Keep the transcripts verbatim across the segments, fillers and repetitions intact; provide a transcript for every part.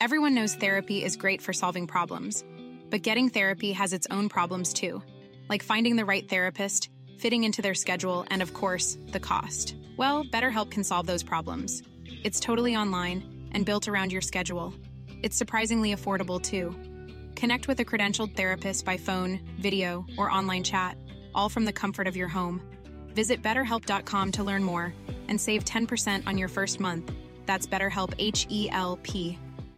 Everyone knows therapy is great for solving problems, but getting therapy has its own problems too, like finding the right therapist, fitting into their schedule, and of course, the cost. Well, BetterHelp can solve those problems. It's totally online and built around your schedule. It's surprisingly affordable too. Connect with a credentialed therapist by phone, video, or online chat, all from the comfort of your home. Visit better help dot com to learn more and save ten percent on your first month. That's BetterHelp, H E L P.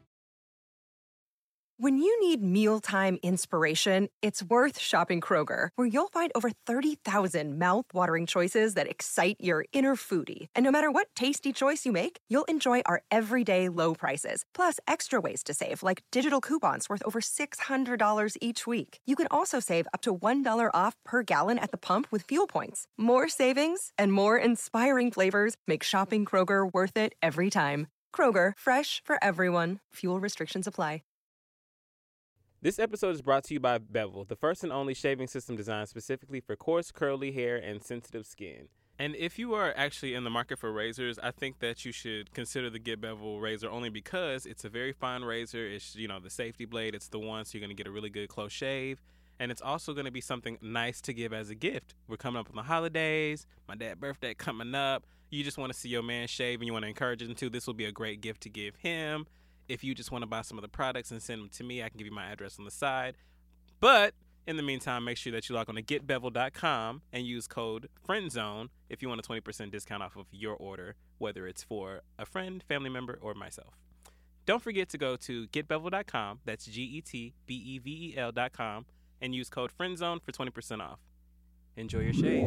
When you need mealtime inspiration, it's worth shopping Kroger, where you'll find over thirty thousand mouth-watering choices that excite your inner foodie. And no matter what tasty choice you make, you'll enjoy our everyday low prices, plus extra ways to save, like digital coupons worth over six hundred dollars each week. You can also save up to one dollar off per gallon at the pump with fuel points. More savings and more inspiring flavors make shopping Kroger worth it every time. Kroger, fresh for everyone. Fuel restrictions apply. This episode is brought to you by Bevel, the first and only shaving system designed specifically for coarse, curly hair and sensitive skin. And if you are actually in the market for razors, I think that you should consider the Get Bevel razor only because it's a very fine razor. It's, you know, the safety blade. It's the one, so you're going to get a really good close shave. And it's also going to be something nice to give as a gift. We're coming up on the holidays. My dad's birthday coming up. You just want to see your man shave and you want to encourage him to. This will be a great gift to give him. If you just want to buy some of the products and send them to me, I can give you my address on the side. But in the meantime, make sure that you log on to get bevel dot com and use code FRIENDZONE if you want a twenty percent discount off of your order, whether it's for a friend, family member, or myself. Don't forget to go to get bevel dot com, that's G E T B E V E L dot com, and use code FRIENDZONE for twenty percent off. Enjoy your shave.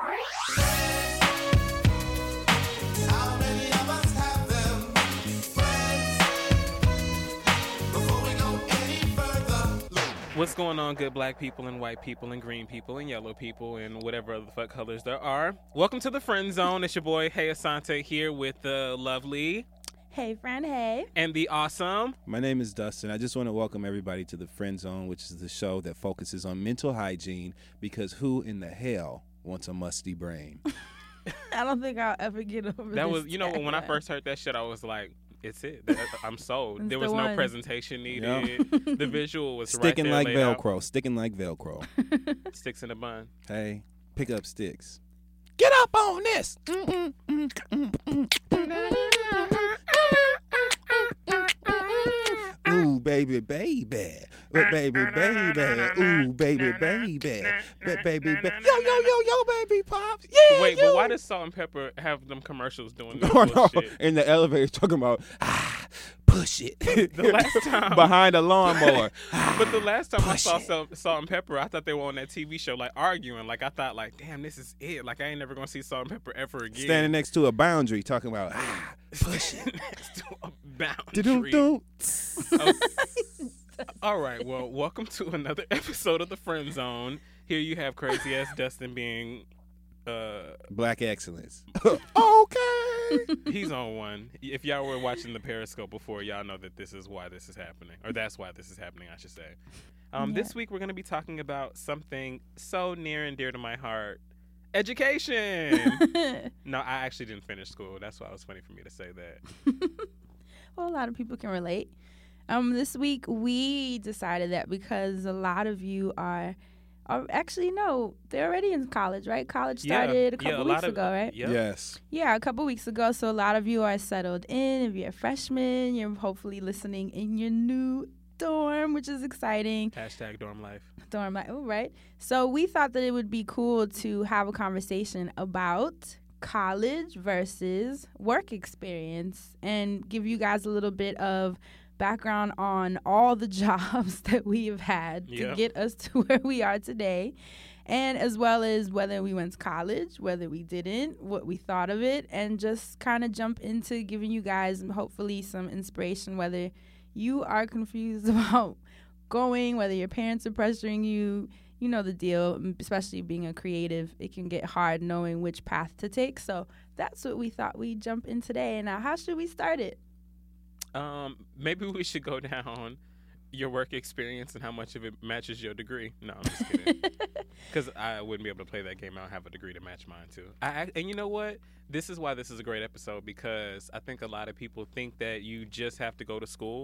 How many of us have them? What's going on, good black people and white people and green people and yellow people and whatever other fuck colors there are? Welcome to the Friend Zone. It's your boy, Hey Asante, here with the lovely... Hey, friend, hey. And the awesome... My name is Dustin. I just want to welcome everybody to the Friend Zone, which is the show that focuses on mental hygiene, because who in the hell wants a musty brain? I don't think I'll ever get over that this was, you know, tagline. when I first heard that shit, I was like... It's it. I'm sold. It's There the was no one. presentation needed. Yep. The visual was Sticking right like there laid Velcro. Sticking like Velcro. out. Sticks in a bun. Hey, pick up sticks. Get up on this. Ooh, baby, baby. But baby, baby. Ooh, baby, baby. But baby, baby. Yo, yo, yo, yo, baby pops. Yeah, Wait, yo. but why does Salt and Pepper have them commercials doing that Oh, no. bullshit? In the elevator talking about, ah, push it. The last time- Behind a lawnmower. But the last time I Push saw it. Salt, Salt and Pepper, I thought they were on that T V show, like, arguing. Like, I thought, like, damn, this is it. Like, I ain't never going to see Salt and Pepper ever again. Standing next to a boundary talking about, ah, push it. Next to a boundary. Do-do-do. Oh. All right, well, welcome to another episode of The Friend Zone. Here you have crazy-ass Dustin being... Uh, Black excellence. Okay. he's on one. If y'all were watching the Periscope before, y'all know that this is why this is happening. Or that's why this is happening, I should say. Um, Yeah. This week, we're going to be talking about something so near and dear to my heart. Education. No, I actually didn't finish school. That's why it was funny for me to say that. Well, a lot of people can relate. Um, this week we decided that because a lot of you are, are actually no, they're already in college, right? College started a couple yeah, weeks lot of, ago, right? Yep. Yes. Yeah, a couple weeks ago. So a lot of you are settled in. If you're a freshman, you're hopefully listening in your new dorm, which is exciting. Hashtag dorm life. Dorm life, oh, right. So we thought that it would be cool to have a conversation about college versus work experience and give you guys a little bit of background on all the jobs that we have had to Yep. get us to where we are today, and as well as whether we went to college, whether we didn't, what we thought of it, and just kind of jump into giving you guys hopefully some inspiration, whether you are confused about going, whether your parents are pressuring you. You know the deal, especially being a creative. It can get hard knowing which path to take. So that's what we thought we'd jump in today. And now, how should we start it? Um, maybe we should go down your work experience and how much of it matches your degree. No, I'm just kidding. Because I wouldn't be able to play that game. I don't have a degree to match mine, too. I, I, and you know what? This is why this is a great episode, because I think a lot of people think that you just have to go to school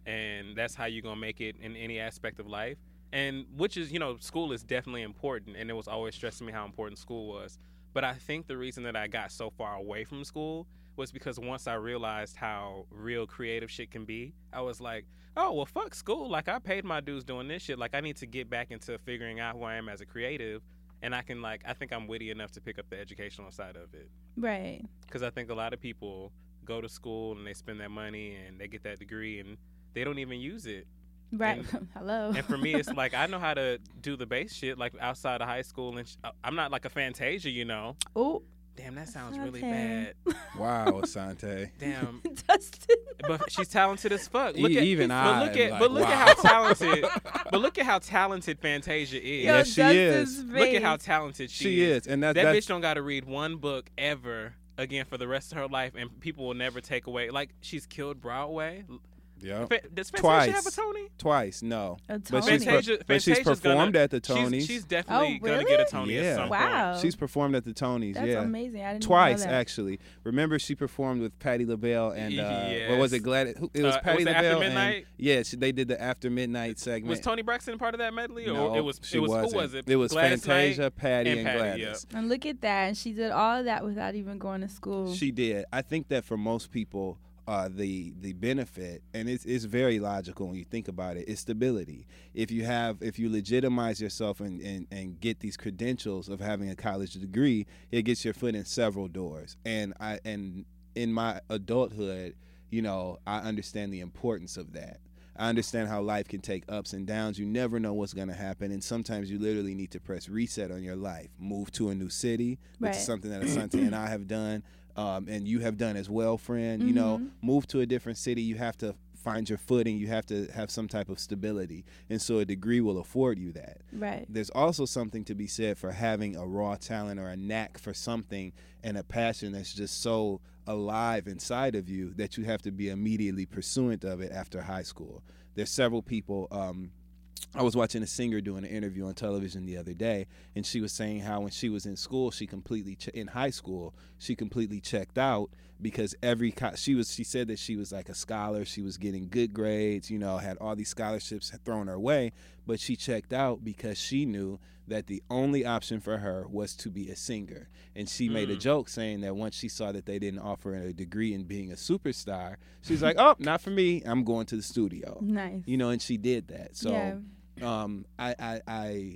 and that's how you're gonna make it in any aspect of life. And which is, you know, school is definitely important, and it was always stressing me how important school was. But I think the reason that I got so far away from school was because once I realized how real creative shit can be, I was like, oh, well, fuck school. Like, I paid my dues doing this shit. Like, I need to get back into figuring out who I am as a creative. And I can, like, I think I'm witty enough to pick up the educational side of it. Right. Because I think a lot of people go to school and they spend their money and they get that degree and they don't even use it. Right. And, Hello. and for me, it's like, I know how to do the bass shit, like, outside of high school. And sh- I'm not like a Fantasia, you know. Oh. Damn, that sounds Asante. really bad. Wow, Asante. Damn. Dustin. But she's talented as fuck. E- Look at, even but I, look at, like, but look wow. at how talented. But look at how talented Fantasia is. Yo, Yes, she Dustin's is. Look at how face. talented she, She is, and that, That that's bitch don't got to read one book ever again for the rest of her life, and people will never take away. Like, she's killed Broadway. yeah. Fa- Does Fantasia Twice. have a Tony? Twice, no. A But she's, Tony. per- Fantasia- but she's Fantasia's performed gonna- at the Tonys. She's, she's definitely Oh, gonna really? get a Tony Yeah. at some Wow. point. She's performed at the Tonys, That's yeah. amazing. I didn't Twice, even know that. actually. Remember, she performed with Patti LaBelle and, uh, what was Yes. it, Gladys? Who, it was Uh, Patti was it After LaBelle and, Midnight? yeah, she, they did the After Midnight segment. Was Tony Braxton part of that medley, or No, it was? she it was wasn't. who was it? It was Gladys Fantasia, Knight Patty, and, and Patty, Gladys. And look at that. And she did all of that without even going to school. She did. I think that for most people, uh, the the benefit, and it's it's very logical when you think about it, is stability. If you have, if you legitimize yourself and, and, and get these credentials of having a college degree, it gets your foot in several doors. And I and in my adulthood, you know, I understand the importance of that. I understand how life can take ups and downs. You never know what's going to happen, and sometimes you literally need to press reset on your life. Move to a new city, which Right. is something that Asante and I have done, um, and you have done as well, friend. You know, move to a different city. You have to find your footing. You have to have some type of stability, and so a degree will afford you that. Right. There's also something to be said for having a raw talent or a knack for something and a passion that's just so alive inside of you that you have to be immediately pursuant of it after high school. There's several people. Um, I was watching a singer doing an interview on television the other day, and she was saying how when she was in school, she completely ch- in high school, she completely checked out because every co- she was she said that she was like a scholar, she was getting good grades, you know, had all these scholarships thrown her way, but she checked out because she knew that the only option for her was to be a singer. And she made a joke saying that once she saw that they didn't offer her a degree in being a superstar, she's like, oh, not for me. I'm going to the studio. Nice. You know, and she did that. So Yeah. um, I, I, I,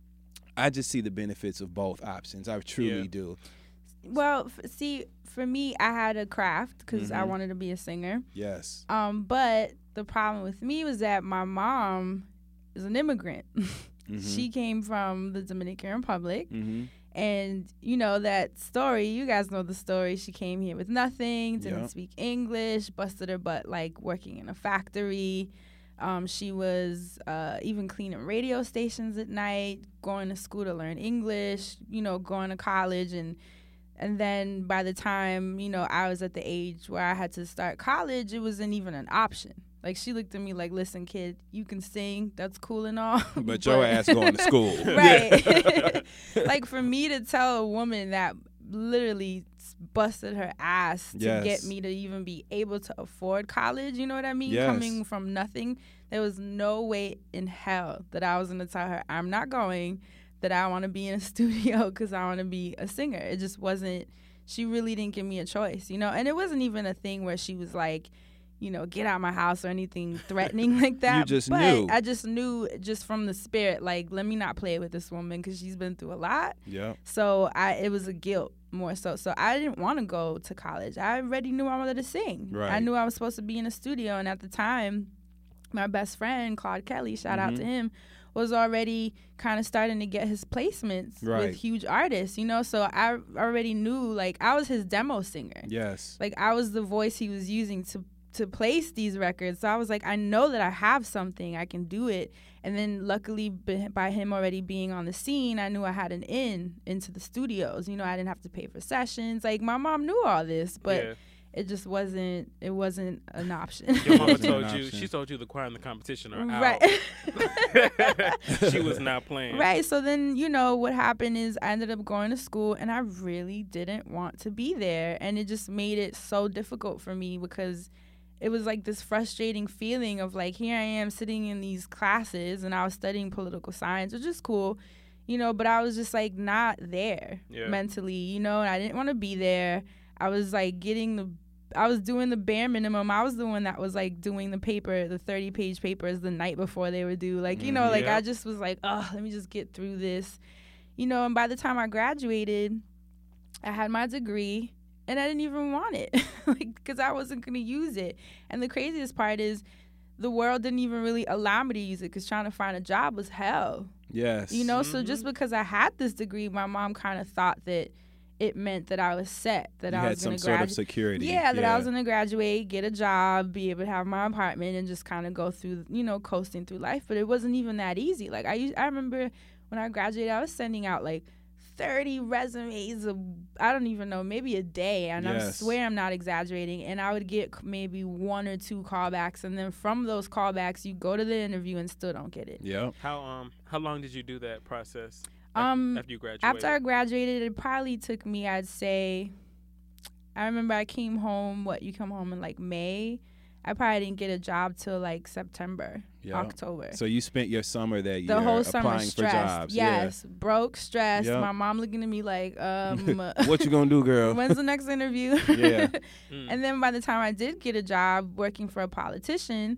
I just see the benefits of both options. I truly Yeah. do. Well, f- see, for me, I had a craft because I Mhm. wanted to be a singer. Yes. Um, but the problem with me was that my mom is an immigrant. She came from the Dominican Republic. Mm-hmm. And you know that story, you guys know the story. She came here with nothing, didn't Yep. speak English, busted her butt like working in a factory. Um, she was uh, even cleaning radio stations at night, going to school to learn English, you know, going to college. And and then by the time, you know, I was at the age where I had to start college, it wasn't even an option. Like, she looked at me like, listen, kid, you can sing. That's cool and all. But your ass going to school. Right. Like, for me to tell a woman that literally busted her ass to Yes. get me to even be able to afford college, you know what I mean? Yes. Coming from nothing, there was no way in hell that I was going to tell her, I'm not going, that I want to be in a studio because I want to be a singer. It just wasn't, she really didn't give me a choice, you know? And it wasn't even a thing where she was like, you know, get out my house or anything threatening like that. You just but knew. I just knew just from the spirit, like, let me not play with this woman because she's been through a lot. Yep. So I, it was a guilt more so. So I didn't want to go to college. I already knew I wanted to sing. Right. I knew I was supposed to be in a studio. And at the time, my best friend, Claude Kelly, shout out to him, was already kind of starting to get his placements Right. with huge artists, you know? So I already knew, like, I was his demo singer. Yes. Like, I was the voice he was using to to place these records. So I was like, I know that I have something, I can do it. And then luckily b- by him already being on the scene, I knew I had an in into the studios. You know, I didn't have to pay for sessions. Like, my mom knew all this, but Yeah. it just wasn't, it wasn't an option. Your mama Wasn't an told you, option. she told you the choir and the competition are Right. out. She was not playing. Right. So then, you know, what happened is I ended up going to school and I really didn't want to be there. And it just made it so difficult for me because it was like this frustrating feeling of like, here I am sitting in these classes and I was studying political science, which is cool, you know, but I was just like not there Yeah. mentally, you know, and I didn't want to be there. I was like getting the, I was doing the bare minimum. I was the one that was like doing the paper, the thirty page papers the night before they were due. Like, you know, like Yeah. I just was like, oh, let me just get through this, you know, and by the time I graduated, I had my degree and I didn't even want it like, because I wasn't going to use it. And the craziest part is the world didn't even really allow me to use it because trying to find a job was hell. Yes. You know, so just because I had this degree, my mom kind of thought that it meant that I was set, that you I had was going some to sort graduate. of security. Yeah, that I was going to graduate, get a job, be able to have my apartment, and just kind of go through, you know, coasting through life. But it wasn't even that easy. Like, I used, I remember when I graduated, I was sending out, like, thirty resumes, a, I don't even know, maybe a day. And I Yes. swear I'm not exaggerating. And I would get c- maybe one or two callbacks. And then from those callbacks, you go to the interview and still don't get it. Yep. How um how long did you do that process? Um, after you graduated. After I graduated, it probably took me, I'd say, I remember I came home, what, you come home in like May. I probably didn't get a job till like September, Yep. October. So you spent your summer that year The whole summer applying stressed. for jobs. Yes, broke, stressed. Yep. My mom looking at me like, um, Yeah. What you gonna do, girl? when's the next interview? Yeah. Mm. And then by the time I did get a job working for a politician,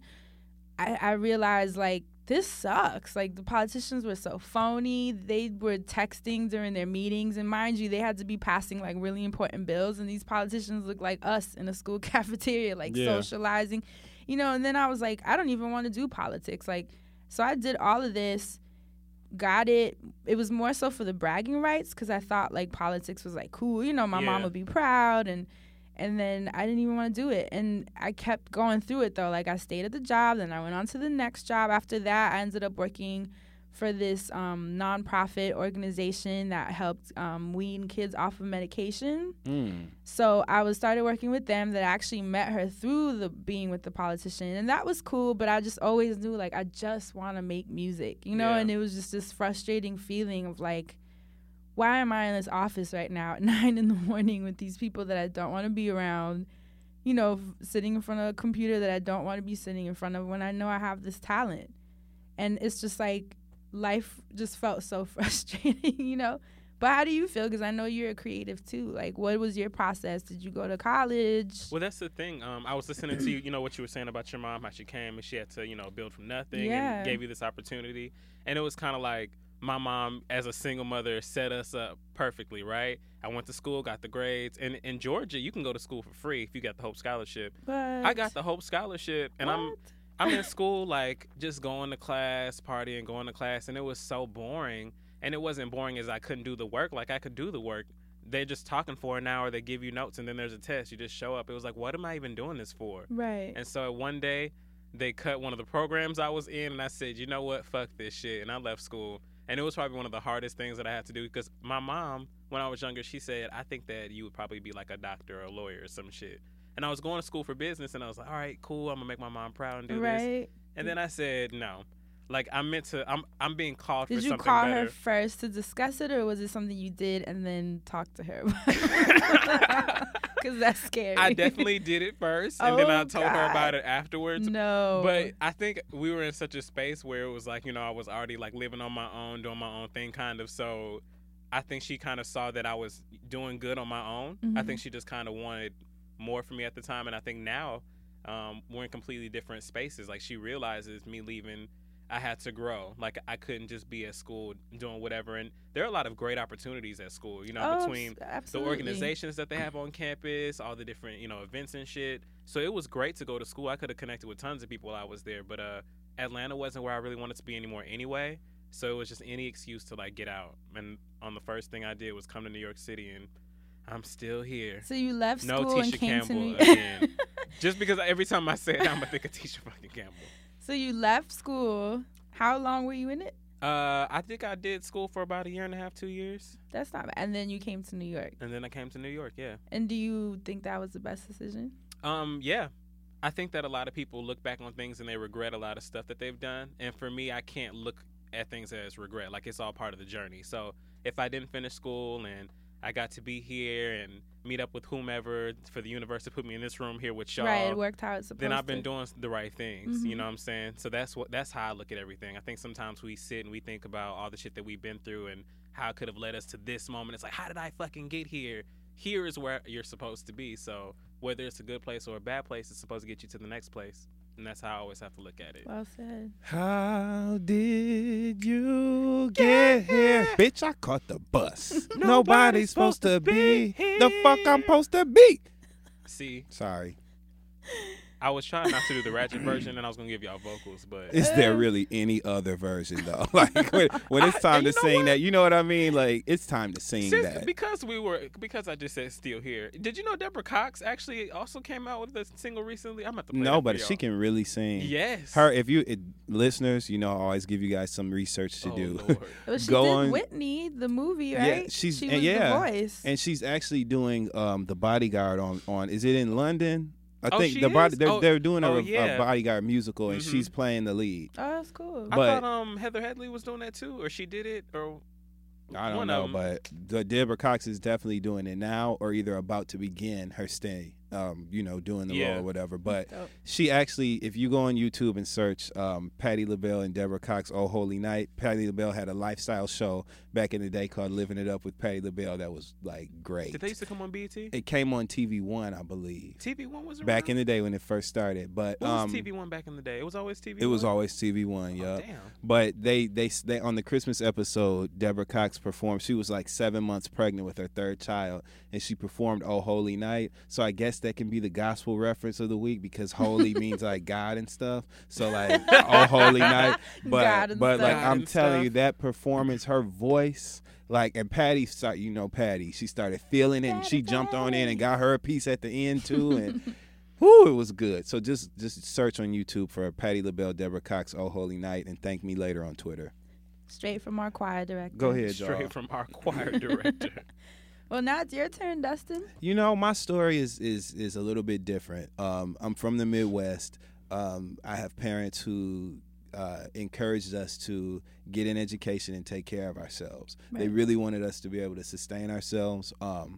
I, I realized like this sucks. Like the politicians were so phony. They were texting during their meetings, and mind you, they had to be passing like really important bills. And these politicians look like us in a school cafeteria, like Yeah. socializing, you know. And then I was like, I don't even want to do politics. Like, so I did all of this. Got it. It was more so for the bragging rights because I thought like politics was like cool. You know, my mom Yeah. would be proud, and and then I didn't even want to do it. And I kept going through it though. Like I stayed at the job, then I went on to the next job. After that, I ended up working for this um, nonprofit organization that helped um, wean kids off of medication. Mm. So I was started working with them. That I actually met her through the being with the politician, and that was cool. But I just always knew like I just want to make music, you know. Yeah. And it was just this frustrating feeling of like, why am I in this office right now at nine in the morning with these people that I don't want to be around, you know, f- sitting in front of a computer that I don't want to be sitting in front of when I know I have this talent. And it's just like life just felt so frustrating, you know. But how do you feel? Because I know you're a creative too. Like, what was your process? Did you go to college? Well, that's the thing. Um, I was listening to you, you know, what you were saying about your mom, how she came and she had to, you know, build from nothing Yeah. and gave you this opportunity. And it was kind of like my mom, as a single mother, set us up perfectly, right? I went to school, got the grades. And in Georgia, you can go to school for free if you got the Hope Scholarship. But I got the Hope Scholarship, and I'm What? I'm in school, like, just going to class, partying, going to class, and it was so boring. And it wasn't boring as I couldn't do the work. Like, I could do the work. They're just talking for an hour. They give you notes, and then there's a test. You just show up. It was like, what am I even doing this for? Right. And so one day, they cut one of the programs I was in, and I said, you know what? Fuck this shit. And I left school. And it was probably one of the hardest things that I had to do because my mom, when I was younger, she said, I think that you would probably be like a doctor or a lawyer or some shit. And I was going to school for business, and I was like, all right, cool. I'm going to make my mom proud and do this. Right. And then I said, no. Like, I'm meant to, I'm I'm being called Did for you something call better. her first to discuss it, or was it something you did and then talk to her? Because that's scary. I definitely did it first, and then I Oh, told her God. about it afterwards. No. But I think we were in such a space where it was like, you know, I was already like living on my own, doing my own thing kind of. So I think she kind of saw that I was doing good on my own. I Mhm. think she just kind of wanted more from me at the time. And I think now um, we're in completely different spaces. Like, she realizes me leaving, I had to grow. Like, I couldn't just be at school doing whatever. And there are a lot of great opportunities at school, you know, Oh, between s- the absolutely. organizations that they have on campus, all the different, you know, events and shit. So it was great to go to school. I could have connected with tons of people while I was there, but uh, Atlanta wasn't where I really wanted to be anymore anyway. So it was just any excuse to like get out. And on the first thing I did was come to New York City, and I'm still here. So you left No school and Tisha came to Campbell New again. Just because every time I say it, I'm gonna think of Tisha fucking Campbell. So you left school. How long were you in it? Uh, I think I did school for about a year and a half, two years, That's not bad. And then you came to New York. and then I came to New York. Yeah. And do you think that was the best decision? Um, yeah. I think that a lot of people look back on things and they regret a lot of stuff that they've done. And for me, I can't look at things as regret. Like, it's all part of the journey. So if I didn't finish school and I got to be here and meet up with whomever for the universe to put me in this room here with y'all. Right, it worked how it's supposed to. Then I've been doing the right things. Mm-hmm. You know what I'm saying? So that's what that's how I look at everything. I think sometimes we sit and we think about all the shit that we've been through and how it could have led us to this moment. It's like, how did I fucking get here? Here is where you're supposed to be. So whether it's a good place or a bad place, it's supposed to get you to the next place. And that's how I always have to look at it. Well said. How did you get here? Bitch, I caught the bus. Nobody's supposed to be here. The fuck I'm supposed to be. See? Sorry. I was trying not to do the ratchet version, and I was going to give y'all vocals, but... Is there really any other version, though? Like, when, when it's time I, to sing what? that, you know what I mean? Like, it's time to sing Since, that. Because we were... Because I just said still here. Did you know Deborah Cox actually also came out with a single recently? I'm at the No, but she can really sing. Yes. Her, if you... It, listeners, you know, I always give you guys some research to oh, do. Lord. Well, she Go did on. Whitney, the movie, right? Yeah, she's... she and was yeah, the voice. And she's actually doing um, The Bodyguard on, on... Is it in London? I Oh, think she the body is? they're, Oh, they're doing a, oh, a yeah. Bodyguard musical and Mhm. she's playing the lead. Oh, that's cool. I but- thought um Heather Headley was doing that too, or she did it, or I don't one know, of 'em. but the Deborah Cox is definitely doing it now or either about to begin her stay, um, you know, doing the Yeah. role or whatever. But Dope. she actually, if you go on YouTube and search um, Patti LaBelle and Deborah Cox, Oh Holy Night, Patti LaBelle had a lifestyle show back in the day called Living It Up with Patti LaBelle that was like great. Did they used to come on B E T? It came on T V One, I believe, T V One was around? back in the day when it first started. But What um, was T V One back in the day? It was always T V it One? was always T V One, Oh, yeah. damn. But they, they they on the Christmas episode, Deborah Cox performed. She was like seven months pregnant with her third child, and she performed "Oh Holy Night." So I guess that can be the gospel reference of the week because "holy" means like God and stuff. So like "Oh Holy Night," but God and but like stuff. I'm and telling you, stuff. that performance, her voice. Like, and Patty, start, you know, Patty, she started feeling it and she jumped on in and got her a piece at the end too. And whoo, it was good. So just just search on YouTube for Patti LaBelle, Deborah Cox, Oh Holy Night, and thank me later on Twitter. Straight from our choir director. Go ahead, Straight y'all. from our choir director. Well, now it's your turn, Dustin. You know, my story is is is a little bit different. Um, I'm from the Midwest. Um, I have parents who uh, encouraged us to get an education and take care of ourselves. They Right. really wanted us to be able to sustain ourselves. Um,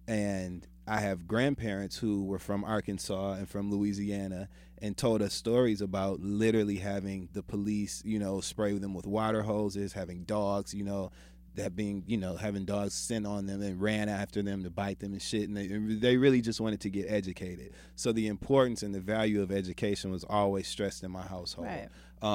and I have grandparents who were from Arkansas and from Louisiana and told us stories about literally having the police, you know, spray them with water hoses, having dogs, you know, that being, you know, having dogs sent on them and ran after them to bite them and shit. And they, they really just wanted to get educated. So the importance and the value of education was always stressed in my household. Right.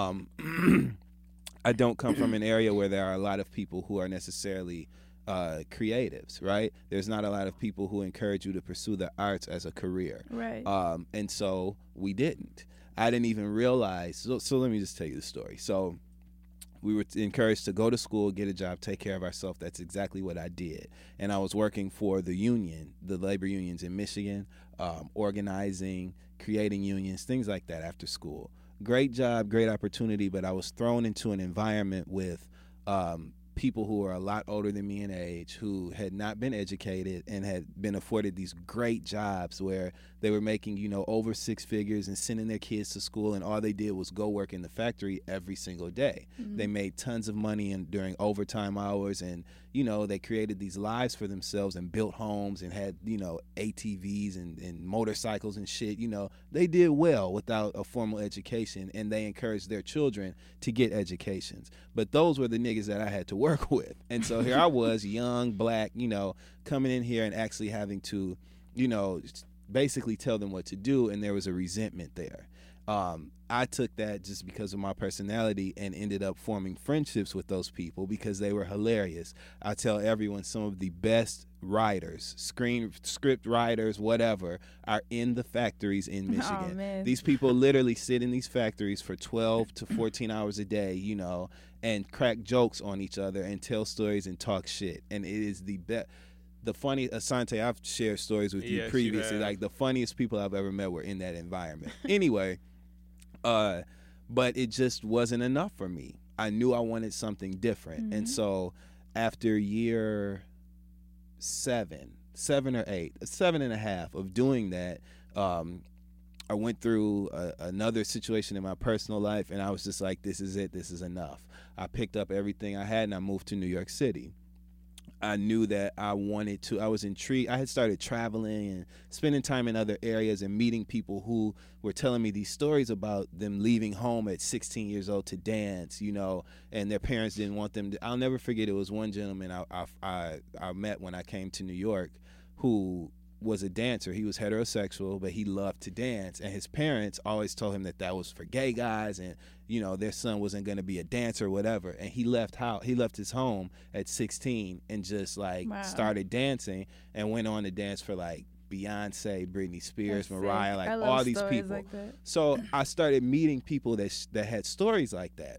Um, I don't come from an area where there are a lot of people who are necessarily uh, creatives, right? There's not a lot of people who encourage you to pursue the arts as a career. Right. Um, and so we didn't. I didn't even realize. So, so let me just tell you the story. So we were encouraged to go to school, get a job, take care of ourselves. That's exactly what I did. And I was working for the union, the labor unions in Michigan, um, organizing, creating unions, things like that after school. Great job, great opportunity, but I was thrown into an environment with um, people who were a lot older than me in age, who had not been educated and had been afforded these great jobs where they were making, you know, over six figures and sending their kids to school, and all they did was go work in the factory every single day. Mm-hmm. They made tons of money and during overtime hours, and, you know, they created these lives for themselves and built homes and had, you know, A T Vs and, and motorcycles and shit. You know, they did well without a formal education, and they encouraged their children to get educations. But those were the niggas that I had to work with. And so here I was, young, black, you know, coming in here and actually having to, you know, basically tell them what to do, and there was a resentment there. Um, I took that just because of my personality and ended up forming friendships with those people because they were hilarious. I tell everyone some of the best writers, screen script writers, whatever, are in the factories in Michigan. man. These people literally sit in these factories for twelve to fourteen hours a day, you know, and crack jokes on each other and tell stories and talk shit. And it is the best. The funny, Asante, I've shared stories with you Yes, you previously. have. Like the funniest people I've ever met were in that environment. Anyway, uh, but it just wasn't enough for me. I knew I wanted something different, Mm-hmm. and so after year seven, seven or eight, seven and a half of doing that, um, I went through a, another situation in my personal life, and I was just like, "This is it. This is enough." I picked up everything I had, and I moved to New York City. I knew that I wanted to, I was intrigued. I had started traveling and spending time in other areas and meeting people who were telling me these stories about them leaving home at sixteen years old to dance, you know, and their parents didn't want them to. I'll never forget, it was one gentleman I, I, I, I met when I came to New York who was a dancer. He was heterosexual, but he loved to dance, and his parents always told him that that was for gay guys, and you know their son wasn't going to be a dancer or whatever. And he left how he left his home at sixteen and just like Wow. started dancing and went on to dance for like Beyonce, Britney Spears, That's Mariah, sick. like I love all these stories people. like that. So I started meeting people that sh- that had stories like that.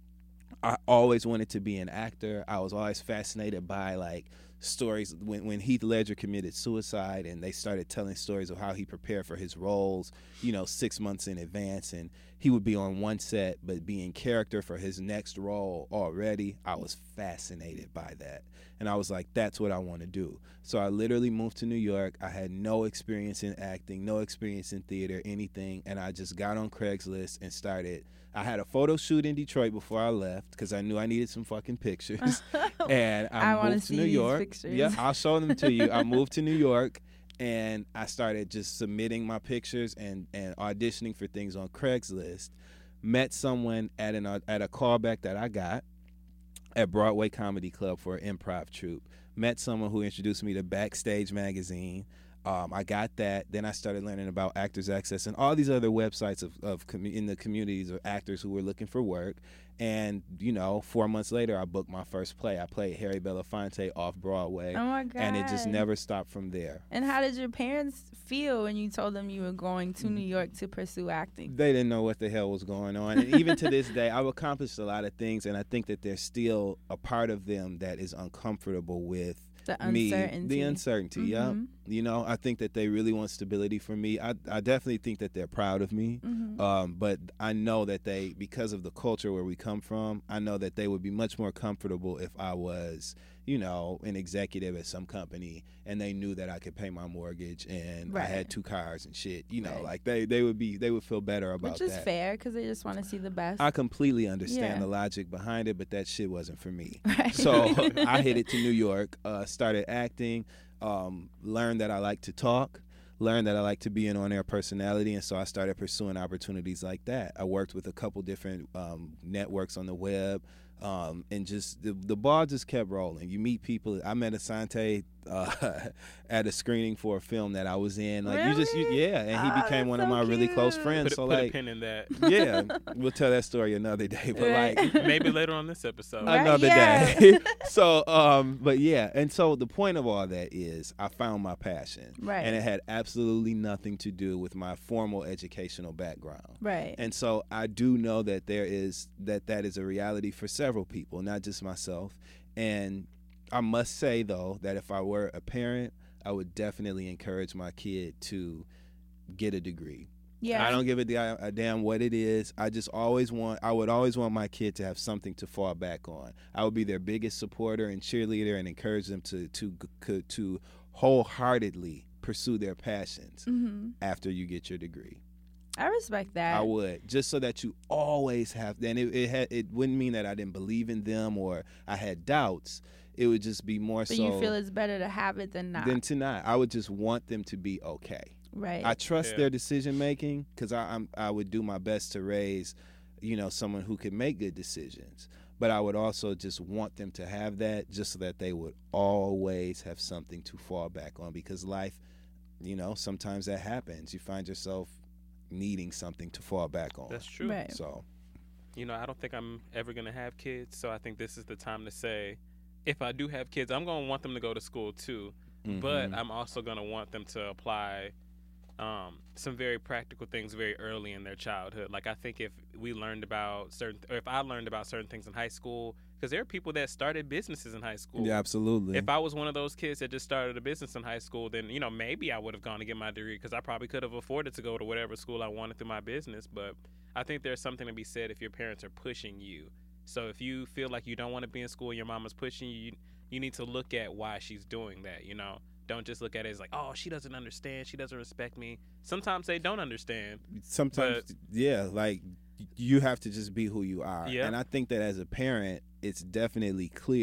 I always wanted to be an actor. I was always fascinated by like stories when, when Heath Ledger committed suicide, and they started telling stories of how he prepared for his roles, you know, six months in advance, and he would be on one set but be in character for his next role already. I was fascinated by that, and I was like, that's what I want to do. So I literally moved to New York. I had no experience in acting, no experience in theater, anything, and I just got on Craigslist and started. I had a photo shoot in Detroit before I left because I knew I needed some fucking pictures. And I, I wanna moved to see New these York. pictures. Yeah, I'll show them to you. I moved to New York, and I started just submitting my pictures and, and auditioning for things on Craigslist. Met someone at an at a callback that I got at Broadway Comedy Club for an improv troupe. Met someone who introduced me to Backstage Magazine. Um, I got that. Then I started learning about Actors Access and all these other websites of, of com- in the communities of actors who were looking for work. And, you know, four months later, I booked my first play. I played Harry Belafonte off Broadway. Oh, my God. And it just never stopped from there. And how did your parents feel when you told them you were going to New York to pursue acting? They didn't know what the hell was going on. And even to this day, I've accomplished a lot of things, and I think that there's still a part of them that is uncomfortable with The me. uncertainty. The uncertainty, yeah. Mhm. You know, I think that they really want stability for me. I, I definitely think that they're proud of me. Mhm. Um, but I know that they, because of the culture where we come from, I know that they would be much more comfortable if I was, you know, an executive at some company and they knew that I could pay my mortgage and I Right. had two cars and shit. You know, Right. like they, they would be, they would feel better about Which is that. fair because they just want to see the best. I completely understand Yeah. the logic behind it, but that shit wasn't for me. Right. So I headed to New York, uh, started acting, um, learned that I like to talk, learned that I like to be an on-air personality, and so I started pursuing opportunities like that. I worked with a couple different um, networks on the web, um, and just the, the ball just kept rolling. You meet people. I met Asante uh, at a screening for a film that I was in. Like you just, you, Really? yeah, and he Oh, became that's one of so my really close cute. friends. Put, a- so put like, a pin in that. yeah, we'll tell that story another day. But Right. like, Maybe later on this episode. Right. another yeah. day. So, um, but yeah, and so the point of all that is I found my passion, Right. and it had absolutely nothing to do with my formal educational background. Right. And so I do know that there is that that is a reality for several people, not just myself. And I must say though that if I were a parent, I would definitely encourage my kid to get a degree. Yeah. I don't give a, da- a damn what it is. I just always want, I would always want my kid to have something to fall back on. I would be their biggest supporter and cheerleader and encourage them to to to, to wholeheartedly pursue their passions Mhm. after you get your degree. I respect that. I would, just so that you always have. Then it it, had, it wouldn't mean that I didn't believe in them or I had doubts. It would just be more But so you feel it's better to have it than not. than to not. I would just want them to be okay. right. I trust Yeah. their decision making because I I'm, I would do my best to raise, you know, someone who can make good decisions. But I would also just want them to have that, just so that they would always have something to fall back on. Because life, you know, sometimes that happens. You find yourself needing something to fall back on. That's true. Right. So You know, I don't think I'm ever going to have kids, so I think this is the time to say, if I do have kids, I'm going to want them to go to school too, but mhm. I'm also going to want them to apply um, some very practical things very early in their childhood. Like, I think if we learned about certain, or if I learned about certain things in high school, because there are people that started businesses in high school. Yeah, absolutely. If I was one of those kids that just started a business in high school, then, you know, maybe I would have gone to get my degree because I probably could have afforded to go to whatever school I wanted through my business. But I think there's something to be said if your parents are pushing you. So if you feel like you don't want to be in school and your mama's pushing you, you, you need to look at why she's doing that, you know. Don't just look at it as like, oh, she doesn't understand. She doesn't respect me. Sometimes they don't understand. Sometimes, yeah, like you have to just be who you are. Yeah. And I think that as a parent, it's definitely clear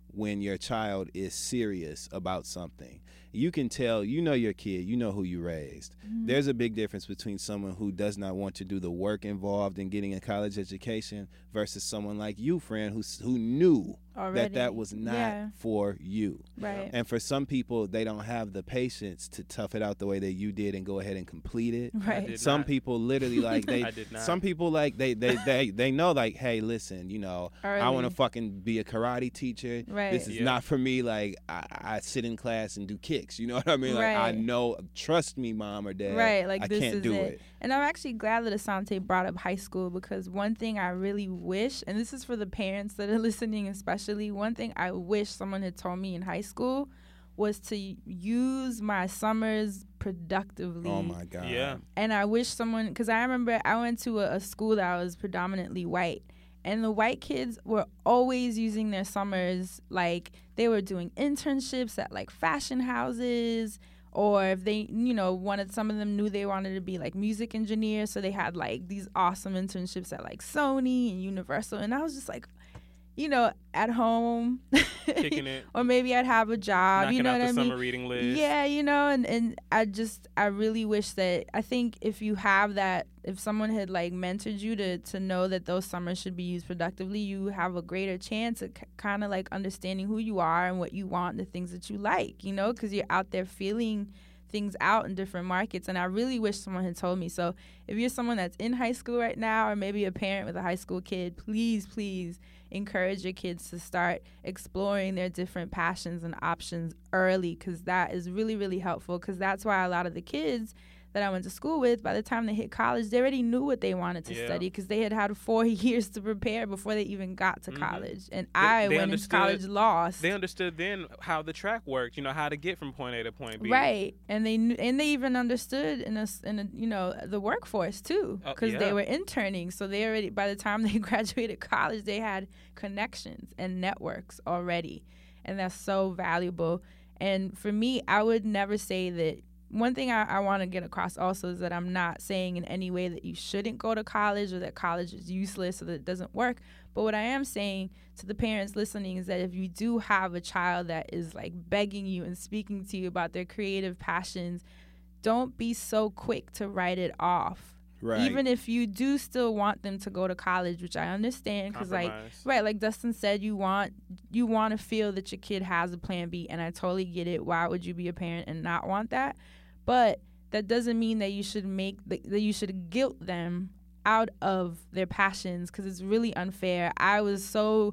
when your child is serious about something. You can tell, you know your kid, you know who you raised. Mm-hmm. There's a big difference between someone who does not want to do the work involved in getting a college education versus someone like you, friend, who who knew Already. that that was not yeah. for you. Right. And for some people, they don't have the patience to tough it out the way that you did and go ahead and complete it. Right. Some not. people literally like they. I did not. Some people like they they they, they know like, hey, listen, you know, Early. I want to fucking be a karate teacher. Right. This is yeah. not for me. Like I, I sit in class and do kicks. You know what I mean? Like right. I know, trust me, mom or dad. Right. Like I this can't is do it. it. And I'm actually glad that Asante brought up high school, because one thing I really wish, and this is for the parents that are listening especially, one thing I wish someone had told me in high school was to use my summers productively. Oh my God. Yeah. And I wish someone, because I remember I went to a, a school that was predominantly white. And the white kids were always using their summers, like they were doing internships at like fashion houses, or if they, you know, wanted, some of them knew they wanted to be like music engineers. So they had like these awesome internships at like Sony and Universal. And I was just like, you know, at home, kicking it, or maybe I'd have a job. knocking you know out what the I mean? summer reading list. Yeah, you know, and, and I just I really wish that, I think if you have that, if someone had like mentored you to to know that those summers should be used productively, you have a greater chance of c- kind of like understanding who you are and what you want and the things that you like, you know, because you're out there feeling things out in different markets. And I really wish someone had told me. So if you're someone that's in high school right now, or maybe a parent with a high school kid, please, please encourage your kids to start exploring their different passions and options early, because that is really, really helpful. Because that's why a lot of the kids that I went to school with, by the time they hit college, they already knew what they wanted to yeah. study, because they had had four years to prepare before they even got to mm-hmm. college. And they, I they went into college lost. They understood then how the track worked, you know, how to get from point A to point B. Right. And they knew, and they even understood in a, in a you know, the workforce too, because uh, yeah. they were interning. So they already, by the time they graduated college, they had connections and networks already. And that's so valuable. And for me, I would never say that. One thing I, I want to get across also is that I'm not saying in any way that you shouldn't go to college, or that college is useless, or that it doesn't work. But what I am saying to the parents listening is that if you do have a child that is like begging you and speaking to you about their creative passions, don't be so quick to write it off. Right. Even if you do still want them to go to college, which I understand, because like right, like Dustin said, you want you want to feel that your kid has a plan B, and I totally get it. Why would you be a parent and not want that? But that doesn't mean that you should make the, that you should guilt them out of their passions, because it's really unfair. I was so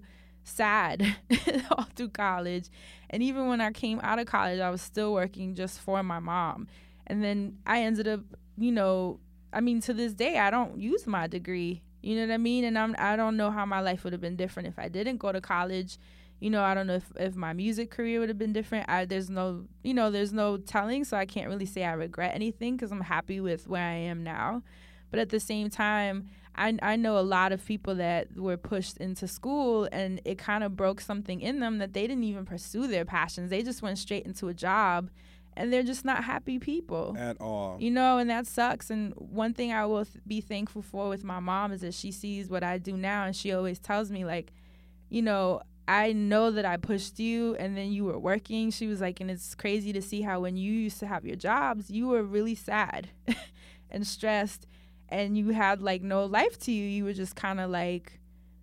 sad all through college, and even when I came out of college, I was still working just for my mom. And then I ended up, you know, I mean, to this day, I don't use my degree. You know what I mean? And I'm I don't know how my life would have been different if I didn't go to college. You know, I don't know if, if my music career would have been different. I, there's no, you know, there's no telling, so I can't really say I regret anything, because I'm happy with where I am now. But at the same time, I, I know a lot of people that were pushed into school, and it kind of broke something in them that they didn't even pursue their passions. They just went straight into a job, and they're just not happy people. At all. You know, and that sucks. And one thing I will th- be thankful for with my mom is that she sees what I do now, and she always tells me, like, you know, I know that I pushed you, and then you were working. She was like, and it's crazy to see how when you used to have your jobs, you were really sad and stressed, and you had like no life to you. You were just kind of like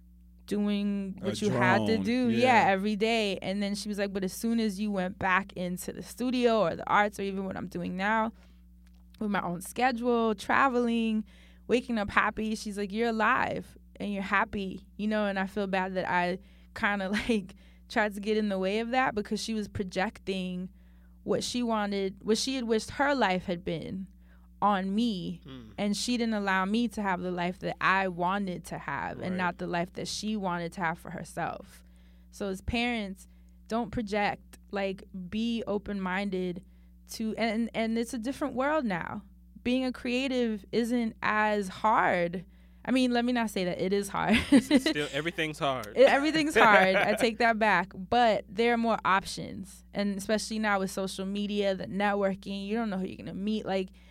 doing what A you had to drone. do, Yeah. yeah, every day. And then she was like, but as soon as you went back into the studio or the arts, or even what I'm doing now with my own schedule, traveling, waking up happy, she's like, you're alive and you're happy, you know. And I feel bad that I kind of like tried to get in the way of that, because she was projecting what she wanted, what she had wished her life had been on me. Mm. And she didn't allow me to have the life that I wanted to have, right, and not the life that she wanted to have for herself. So as parents, don't project, like be open-minded to, and and it's a different world now. Being a creative isn't as hard. I mean, let me not say that it is hard. It's still, everything's hard. It, everything's hard. I take that back. But there are more options. And especially now with social media, the networking, you don't know who you're going to meet. Like,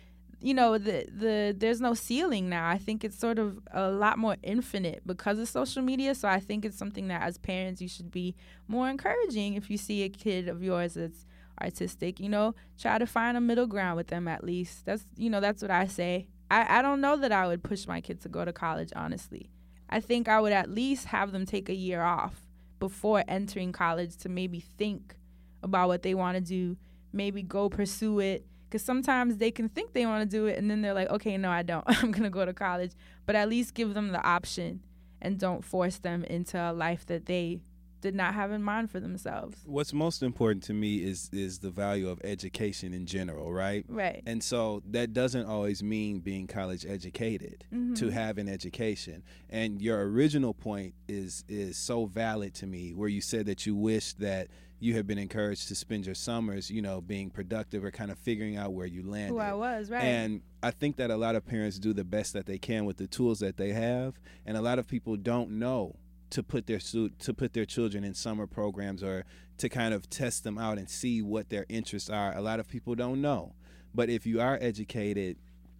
you know, the the there's no ceiling now. I think it's sort of a lot more infinite because of social media. So I think it's something that as parents you should be more encouraging. If you see a kid of yours that's artistic, you know, try to find a middle ground with them at least. That's, you know, that's what I say. I, I don't know that I would push my kid to go to college, honestly. I think I would at least have them take a year off before entering college to maybe think about what they want to do, maybe go pursue it. Because sometimes they can think they want to do it, and then they're like, okay, no, I don't. I'm going to go to college. But at least give them the option and don't force them into a life that they did not have in mind for themselves. What's most important to me is is the value of education in general, right? Right. And so that doesn't always mean being college educated, Mm-hmm. to have an education. And your original point is is so valid to me, where you said that you wish that you had been encouraged to spend your summers, you know, being productive or kind of figuring out where you landed. Who I was, right. And I think that a lot of parents do the best that they can with the tools that they have, and a lot of people don't know to put their to put their children in summer programs or to kind of test them out and see what their interests are. A lot of people don't know. But if you are educated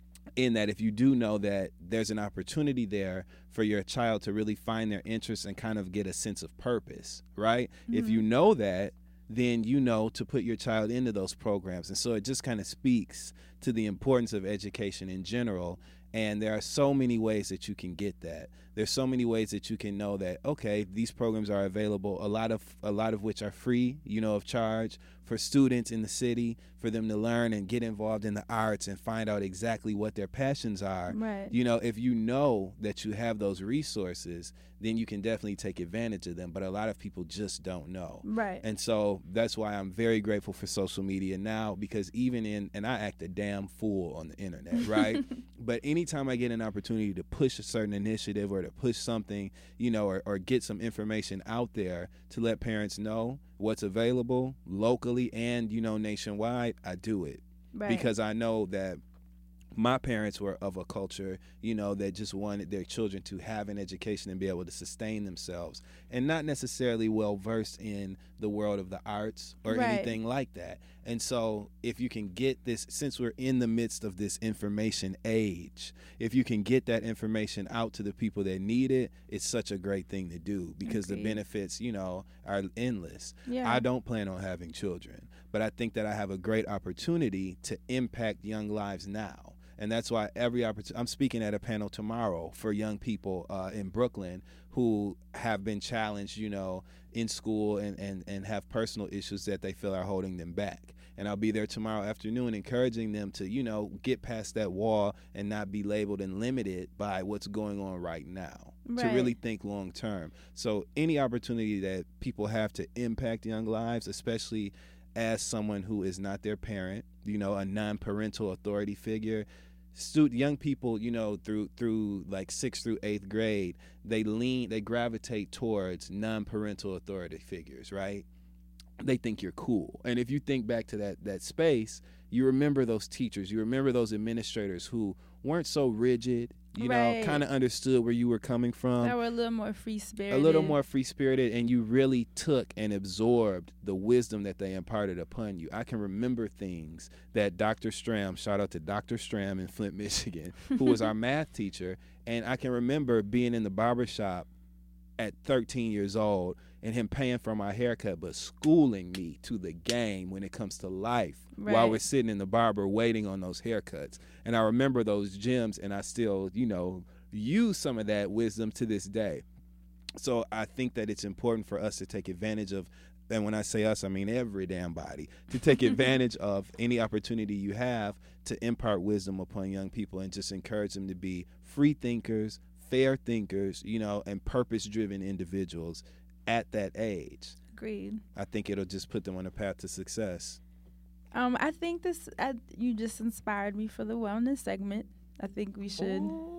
in that, if you do know that there's an opportunity there for your child to really find their interests and kind of get a sense of purpose, right? Mm-hmm. If you know that, then you know to put your child into those programs. And so it just kind of speaks to the importance of education in general. And there are so many ways that you can get that. There's so many ways that you can know that, okay, these programs are available, a lot of a lot of which are free, you know, of charge for students in the city, for them to learn and get involved in the arts and find out exactly what their passions are. Right. You know, if you know that you have those resources, then you can definitely take advantage of them. But a lot of people just don't know. Right. And so that's why I'm very grateful for social media now, because even in, and I act a damn fool on the internet, right? But anytime I get an opportunity to push a certain initiative or to push something, you know, or, or get some information out there to let parents know what's available locally and, you know, nationwide, I do it. Right. Because I know that my parents were of a culture, you know, that just wanted their children to have an education and be able to sustain themselves, and not necessarily well versed in the world of the arts or Right. anything like that. And so if you can get this, since we're in the midst of this information age, if you can get that information out to the people that need it, it's such a great thing to do, because Agreed. the benefits, you know, are endless. Yeah. I don't plan on having children, but I think that I have a great opportunity to impact young lives now. And that's why every opportunity, I'm speaking at a panel tomorrow for young people uh, in Brooklyn who have been challenged, you know, in school and, and, and have personal issues that they feel are holding them back. And I'll be there tomorrow afternoon encouraging them to, you know, get past that wall and not be labeled and limited by what's going on right now, Right. to really think long term. So any opportunity that people have to impact young lives, especially as someone who is not their parent, you know, a non-parental authority figure, student, young people, you know, through through like sixth through eighth grade, they lean, they gravitate towards non-parental authority figures, right? They think you're cool. And if you think back to that that space, you remember those teachers, you remember those administrators who weren't so rigid, you Right. know, kind of understood where you were coming from. That were a little more free spirited. A little more free-spirited, and you really took and absorbed the wisdom that they imparted upon you. I can remember things that Doctor Stram, shout out to Doctor Stram in Flint, Michigan, who was our math teacher, and I can remember being in the barbershop at thirteen years old and him paying for my haircut, but schooling me to the game when it comes to life while Right. we're sitting in the barber waiting on those haircuts. And I remember those gems, and I still, you know, use some of that wisdom to this day. So I think that it's important for us to take advantage of, and when I say us, I mean every damn body, to take advantage of any opportunity you have to impart wisdom upon young people and just encourage them to be free thinkers, fair thinkers, you know, and purpose-driven individuals at that age. Agreed. I think it'll just put them on a path to success. Um, I think this. I, you just inspired me for the wellness segment. I think we should.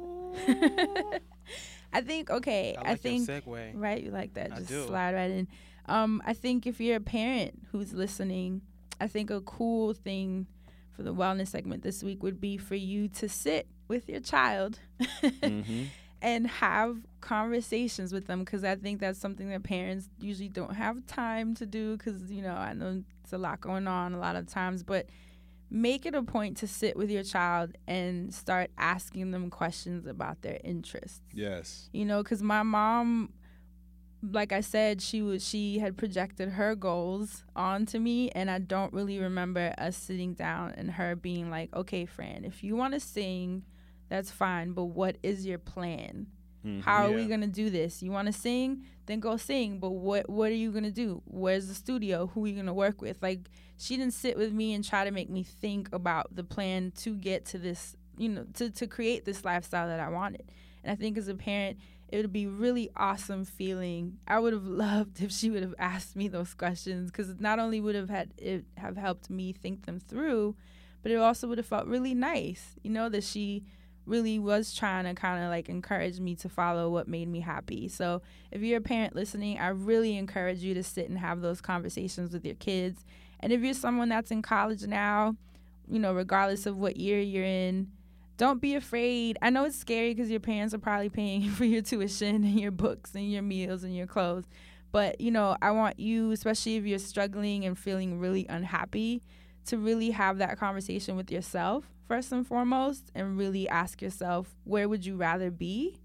I think okay. I I, like think your segue. right. You like that? I Just do. slide right in. Um, I think if you're a parent who's listening, I think a cool thing for the wellness segment this week would be for you to sit with your child Mm-hmm. and have conversations with them, because I think that's something that parents usually don't have time to do, because, you know, I know it's a lot going on a lot of times, but make it a point to sit with your child and start asking them questions about their interests. Yes. You know, because my mom, like I said, she was she had projected her goals onto me, and I don't really remember us sitting down and her being like, okay, Fran, if you want to sing, that's fine, but what is your plan? Mm-hmm. How are yeah. we going to do this? You want to sing? Then go sing. But what what are you going to do? Where's the studio? Who are you going to work with? Like, she didn't sit with me and try to make me think about the plan to get to this, you know, to, to create this lifestyle that I wanted. And I think as a parent, it would be really awesome feeling. I would have loved if she would have asked me those questions, because not only would have had it have helped me think them through, but it also would have felt really nice, you know, that she really was trying to kind of like encourage me to follow what made me happy. So if you're a parent listening, I really encourage you to sit and have those conversations with your kids. And if you're someone that's in college now, you know, regardless of what year you're in, don't be afraid. I know it's scary because your parents are probably paying for your tuition and your books and your meals and your clothes. But, you know, I want you, especially if you're struggling and feeling really unhappy, to really have that conversation with yourself first and foremost, and really ask yourself, where would you rather be?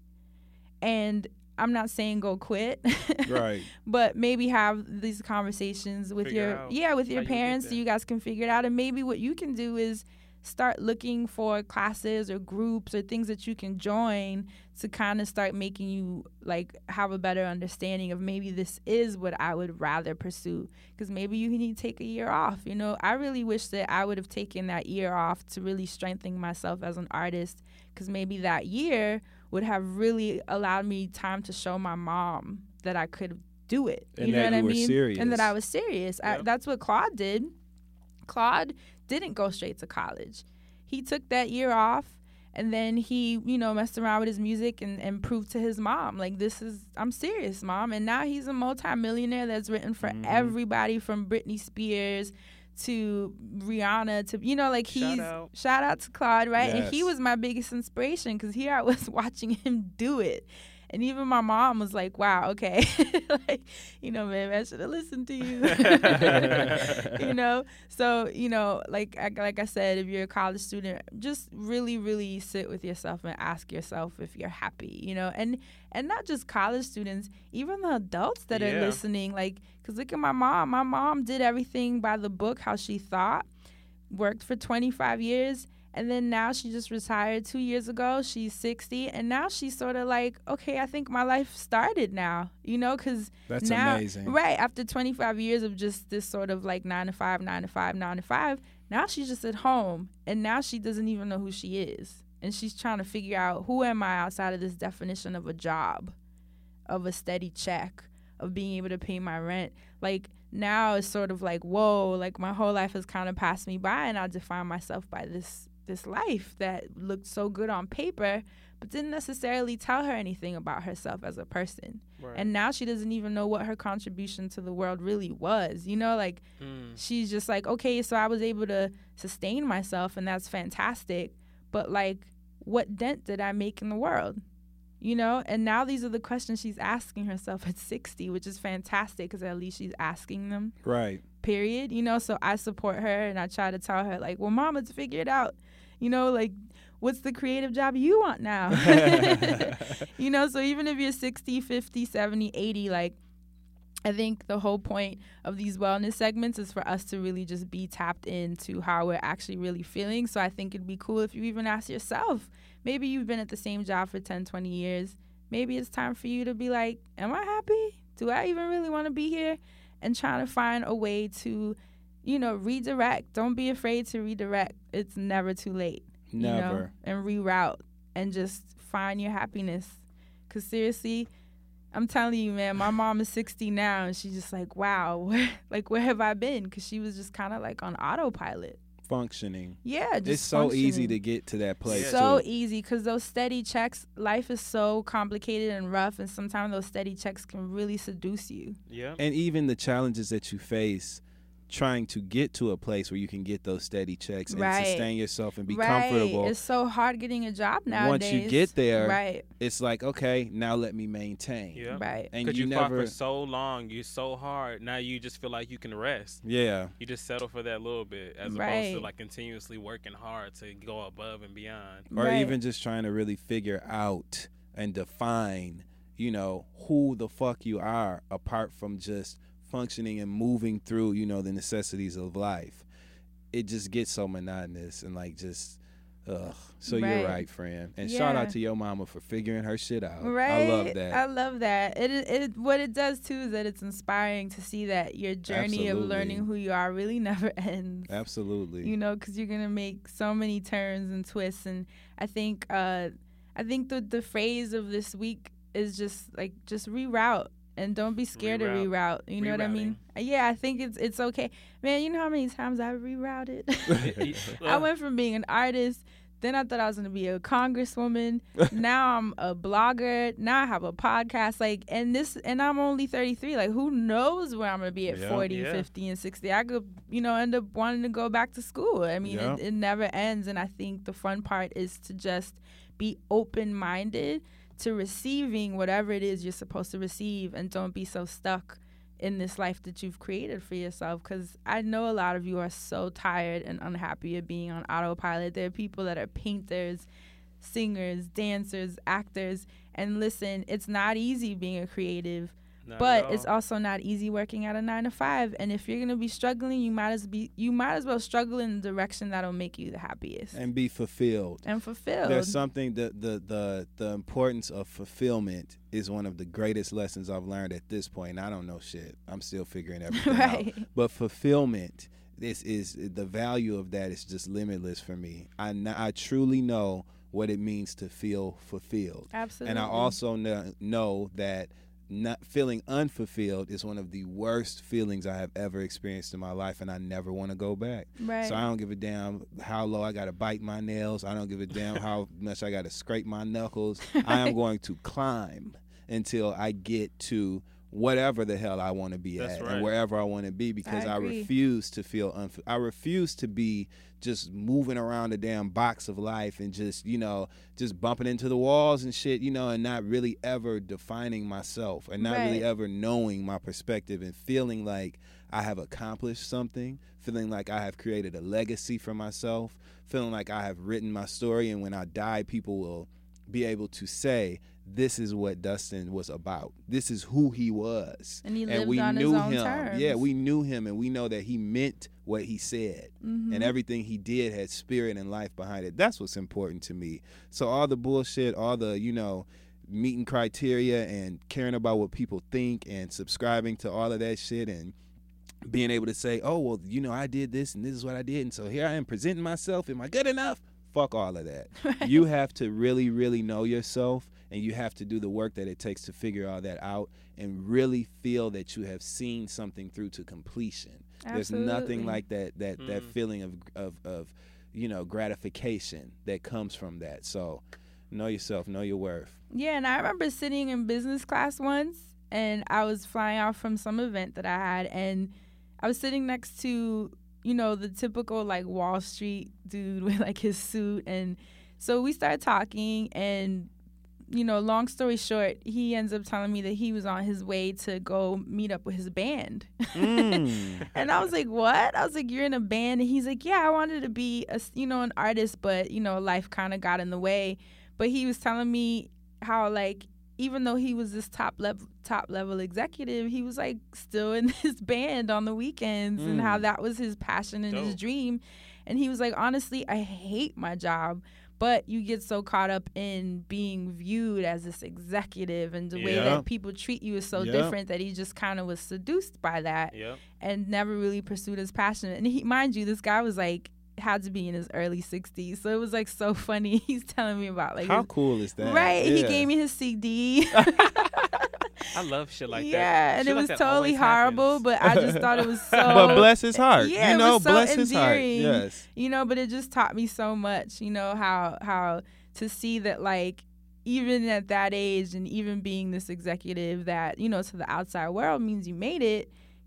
And I'm not saying go quit, right? But maybe have these conversations with figure your yeah with your parents, so you guys can figure it out. And maybe what you can do is start looking for classes or groups or things that you can join to kind of start making you like have a better understanding of maybe this is what I would rather pursue. Because maybe you need to take a year off. You know, I really wish that I would have taken that year off to really strengthen myself as an artist, because maybe that year would have really allowed me time to show my mom that I could do it. And you know that what you I were mean? serious. And that I was serious. Yep. I, that's what Claude did. Claude didn't go straight to college. He took that year off, and then he, you know, messed around with his music and, and proved to his mom, like, this is, I'm serious, Mom. And now he's a multimillionaire that's written for mm-hmm. everybody from Britney Spears to Rihanna to, you know, like he's, shout out, shout out to Claude, right? Yes. And he was my biggest inspiration, because here I was watching him do it. And even my mom was like, wow, okay. Like, you know, man, I should have listened to you. You know? So, you know, like I, like I said, if you're a college student, just really, really sit with yourself and ask yourself if you're happy, you know? And and not just college students, even the adults that yeah. are listening. Like, because look at my mom. My mom did everything by the book, how she thought, worked for twenty-five years. And then now she just retired two years ago. She's sixty. And now she's sort of like, okay, I think my life started now, you know, because that's now, amazing. Right. After twenty-five years of just this sort of like nine to five, nine to five, nine to five, now she's just at home. And now she doesn't even know who she is. And she's trying to figure out, who am I outside of this definition of a job, of a steady check, of being able to pay my rent? Like, now it's sort of like, whoa, like my whole life has kind of passed me by, and I define myself by this this life that looked so good on paper, but didn't necessarily tell her anything about herself as a person. Right. And now she doesn't even know what her contribution to the world really was. You know, like mm. she's just like, okay, so I was able to sustain myself, and that's fantastic, but like, what dent did I make in the world? You know, and now these are the questions she's asking herself at sixty, which is fantastic, because at least she's asking them. Right. Period. You know, so I support her, and I try to tell her, like, well, Mama, to figure it out. You know, like, what's the creative job you want now? You know, so even if you're sixty, fifty, seventy, eighty, like, I think the whole point of these wellness segments is for us to really just be tapped into how we're actually really feeling. So I think it'd be cool if you even ask yourself, maybe you've been at the same job for ten, twenty years. Maybe it's time for you to be like, am I happy? Do I even really want to be here? And trying to find a way to, you know, redirect. Don't be afraid to redirect. It's never too late. Never. You know? And reroute and just find your happiness. Because seriously, I'm telling you, man, my mom is sixty now, and she's just like, wow, where, like, where have I been? Because she was just kind of like on autopilot. Functioning. Yeah, just it's so easy to get to that place. So too. easy, because those steady checks, life is so complicated and rough, and sometimes those steady checks can really seduce you. Yeah. And even the challenges that you face, trying to get to a place where you can get those steady checks and Right. sustain yourself and be right. comfortable. It's so hard getting a job nowadays. Once you get there, right, it's like, okay, now let me maintain. Yeah. right. And Because you, you, fought never, for so long, you're so hard. Now you just feel like you can rest. yeah, You just settle for that little bit as opposed Right. to like continuously working hard to go above and beyond. or Right. even just trying to really figure out and define, you know, who the fuck you are apart from just functioning and moving through, you know, the necessities of life. It just gets so monotonous and like just, ugh. So Right. you're right, friend. And shout Yeah. out to your mama for figuring her shit out. Right. I love that. I love that. It, it it what it does too is that it's inspiring to see that your journey of Absolutely. learning who you are really never ends. Absolutely. You know, because you're gonna make so many turns and twists, and I think uh, I think the the phrase of this week is just like just reroute. And don't be scared Reroute. to reroute. You know what I mean? Yeah, I think it's it's okay. Man, you know how many times I rerouted? I went from being an artist, then I thought I was going to be a congresswoman. Now I'm a blogger. Now I have a podcast. Like, and this, and I'm only thirty-three. Like, who knows where I'm going to be at Yeah. forty, Yeah. fifty, and sixty? I could, you know, end up wanting to go back to school. I mean, Yeah. it, it never ends. And I think the fun part is to just be open-minded to receiving whatever it is you're supposed to receive, and don't be so stuck in this life that you've created for yourself, because I know a lot of you are so tired and unhappy of being on autopilot. There are people that are painters, singers, dancers, actors, and listen, it's not easy being a creative, Not but at it's all. also not easy working at a nine to five. And if you're gonna be struggling, you might as be you might as well struggle in the direction that'll make you the happiest and, and be fulfilled. fulfilled. There's something that the, the the importance of fulfillment is one of the greatest lessons I've learned at this point. And I don't know shit. I'm still figuring everything Right. out. But fulfillment, this is the value of that is just limitless for me. I kn- I truly know what it means to feel fulfilled. Absolutely. And I also know, know that not feeling unfulfilled is one of the worst feelings I have ever experienced in my life, and I never want to go back. Right. So I don't give a damn how low I got to bite my nails. I don't give a damn how much I got to scrape my knuckles. I am going to climb until I get to whatever the hell I want to be That's at right. and wherever I want to be, because I I, agree. refuse to feel unf- I refuse to be just moving around the damn box of life and just, you know, just bumping into the walls and shit, you know, and not really ever defining myself and not really Right. ever knowing my perspective and feeling like I have accomplished something, feeling like I have created a legacy for myself, feeling like I have written my story, and when I die, people will be able to say, this is what Dustin was about. This is who he was. And he and lived we on his knew own him. terms. Yeah, we knew him, and we know that he meant what he said. Mhm. And everything he did had spirit and life behind it. That's what's important to me. So all the bullshit, all the, you know, meeting criteria and caring about what people think and subscribing to all of that shit and being able to say, oh, well, you know, I did this and this is what I did, and so here I am presenting myself. Am I good enough? Fuck all of that. You have to really, really know yourself, and you have to do the work that it takes to figure all that out and really feel that you have seen something through to completion. There's nothing Absolutely. like that that that Mm. feeling of, of of you know, gratification that comes from that. So know yourself, know your worth. Yeah, and I remember sitting in business class once, and I was flying out from some event that I had, and I was sitting next to, you know, the typical like Wall Street dude with like his suit, and so we started talking, and you know, long story short, he ends up telling me that he was on his way to go meet up with his band. Mm. And I was like, what? I was like, you're in a band? And he's like, yeah, I wanted to be, a, you know, an artist, but, you know, life kind of got in the way. But he was telling me how, like, even though he was this top level top level executive, he was, like, still in his band on the weekends and how Mm. that was his passion and his Dope. dream. And he was like, honestly, I hate my job. But you get so caught up in being viewed as this executive, and the way Yeah. that people treat you is so Yeah. different that he just kind of was seduced by that Yep. and never really pursued his passion. And he, mind you, this guy was like, had to be in his early sixties. So it was like so funny. He's telling me about like, How his- cool is that? right. He Yeah. gave me his C D. I love shit like that. yeah, and Shit it like was that totally always horrible, happens. but I just thought it was so. But bless his heart. Yeah, you it know, was so bless his heart. endearing. Yes. You know, but it just taught me so much, you know, how how to see that, like, even at that age and even being this executive that, you know, to the outside world means you made it,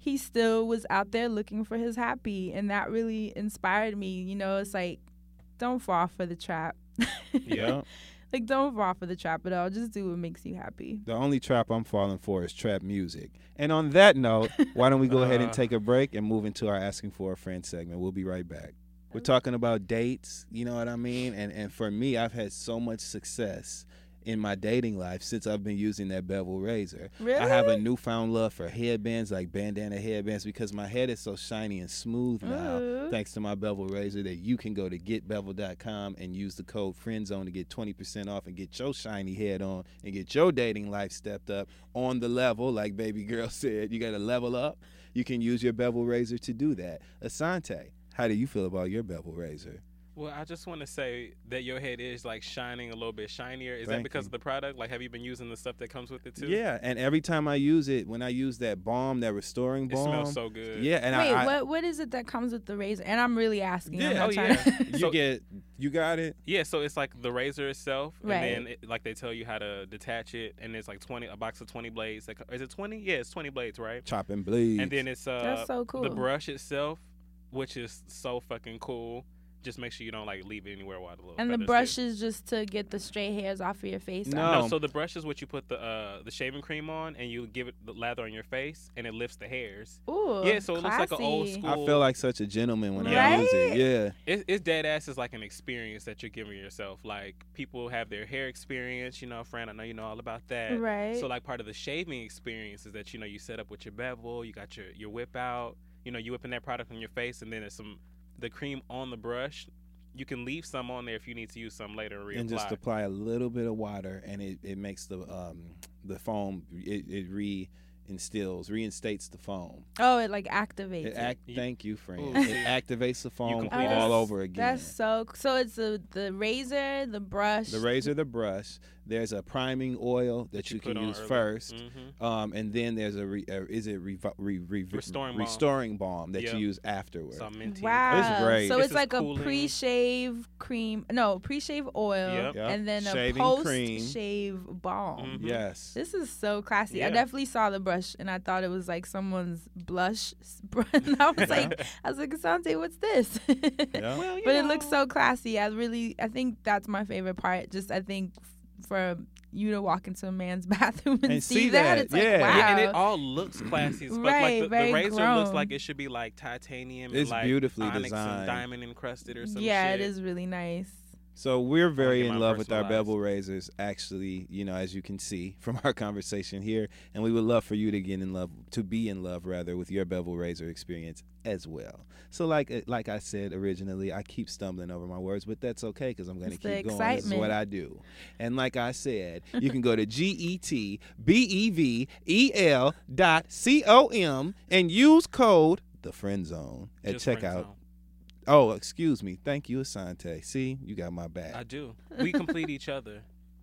he still was out there looking for his happy, and that really inspired me. You know, it's like, don't fall for the trap. Yeah. Like, don't fall for the trap at all. Just do what makes you happy. The only trap I'm falling for is trap music. And on that note, why don't we go ahead and Uh. take a break and move into our Asking for a Friend segment. We'll be right back. We're talking about dates, you know what I mean? And and for me, I've had so much success in my dating life since I've been using that bevel razor. Really? I have a newfound love for headbands, like bandana headbands, because my head is so shiny and smooth now, Ooh. thanks to my bevel razor, that you can go to get bevel dot com and use the code FRIENDZONE to get twenty percent off and get your shiny head on and get your dating life stepped up on the level, like baby girl said. You got to level up. You can use your bevel razor to do that. Asante, how do you feel about your bevel razor? Well, I just want to say that your head is like shining a little bit shinier. Is Thank that because you. of the product? Like, have you been using the stuff that comes with it too? Yeah, and every time I use it, when I use that balm, that restoring It balm, smells so good. yeah, and Wait, I, I what what is it that comes with the razor? And I'm really asking. I'm Yeah, not oh, trying yeah. to- you So- get, you got it. Yeah, so it's like the razor itself, Right. and then it, like they tell you how to detach it, and it's like twenty a box of twenty blades. Like, is it twenty? Yeah, it's twenty blades, right? Chopping blades. And then it's uh That's so cool. the brush itself, which is so fucking cool. Just make sure you don't like leave it anywhere while the little And the feathers brush get- is just to get the stray hairs off of your face. No. No, so the brush is what you put the uh the shaving cream on, and you give it the lather on your face, and it lifts the hairs. Ooh. Yeah, so it looks like an old classy. school- I feel like such a gentleman when I Right? use it. Yeah. It, it's dead ass is like an experience that you're giving yourself. Like, people have their hair experience, you know, Fran, I know you know all about that. Right. So like part of the shaving experience is that, you know, you set up with your bevel, you got your, your whip out, you know, you whipping that product on your face, and then there's some the cream on the brush. You can leave some on there if you need to use some later and reapply. And just apply a little bit of water, and it, it makes the um the foam, it, it reinstills, reinstates the foam. Oh, it like activates. It It act, You- thank you, friend. Ooh, It see. activates the foam complete all us. over again. That's so. So it's the the razor, the brush. The razor, the brush. There's a priming oil that you, put can on use early. first. Mhm. Um, and then there's a re, uh, is it re, re, re, Restoring balm. restoring balm that Yep. you use afterwards. Some minty. Wow. It's great. So This it's is like cooling. a pre-shave cream. No, pre-shave oil, Yep. Yep. and then a Shaving cream. post-shave balm. Mhm. Yes. This is so classy. I Yeah. definitely saw the brush, and I thought it was like someone's blush. brush. And I was like, I was like, Asante, what's this? Yeah. Well, you But it know. looks so classy. I really, I think that's my favorite part. Just I think f- for you to walk into a man's bathroom and, And see, see that, that, it's like, yeah. wow. Yeah, and it all looks classy. But Right, like the, the very razor looks grown. like it should be like titanium It's and like beautifully onyx designed. and diamond encrusted or some yeah, shit. it is really nice. So we're very get in mine love with our personalized. bevel razors, actually, you know, as you can see from our conversation here, and we would love for you to get in love, to be in love rather, with your bevel razor experience as well. So like uh, like I said originally, I keep stumbling over my words, but that's okay because I'm going to It's the keep going. This is what excitement. I do. And like I said, you can go to G E T B E V E L dot C O M and use code the Friend Zone at Just friend checkout. zone. Oh, excuse me. Thank you, Asante. See, you got my back. I do. We complete each other.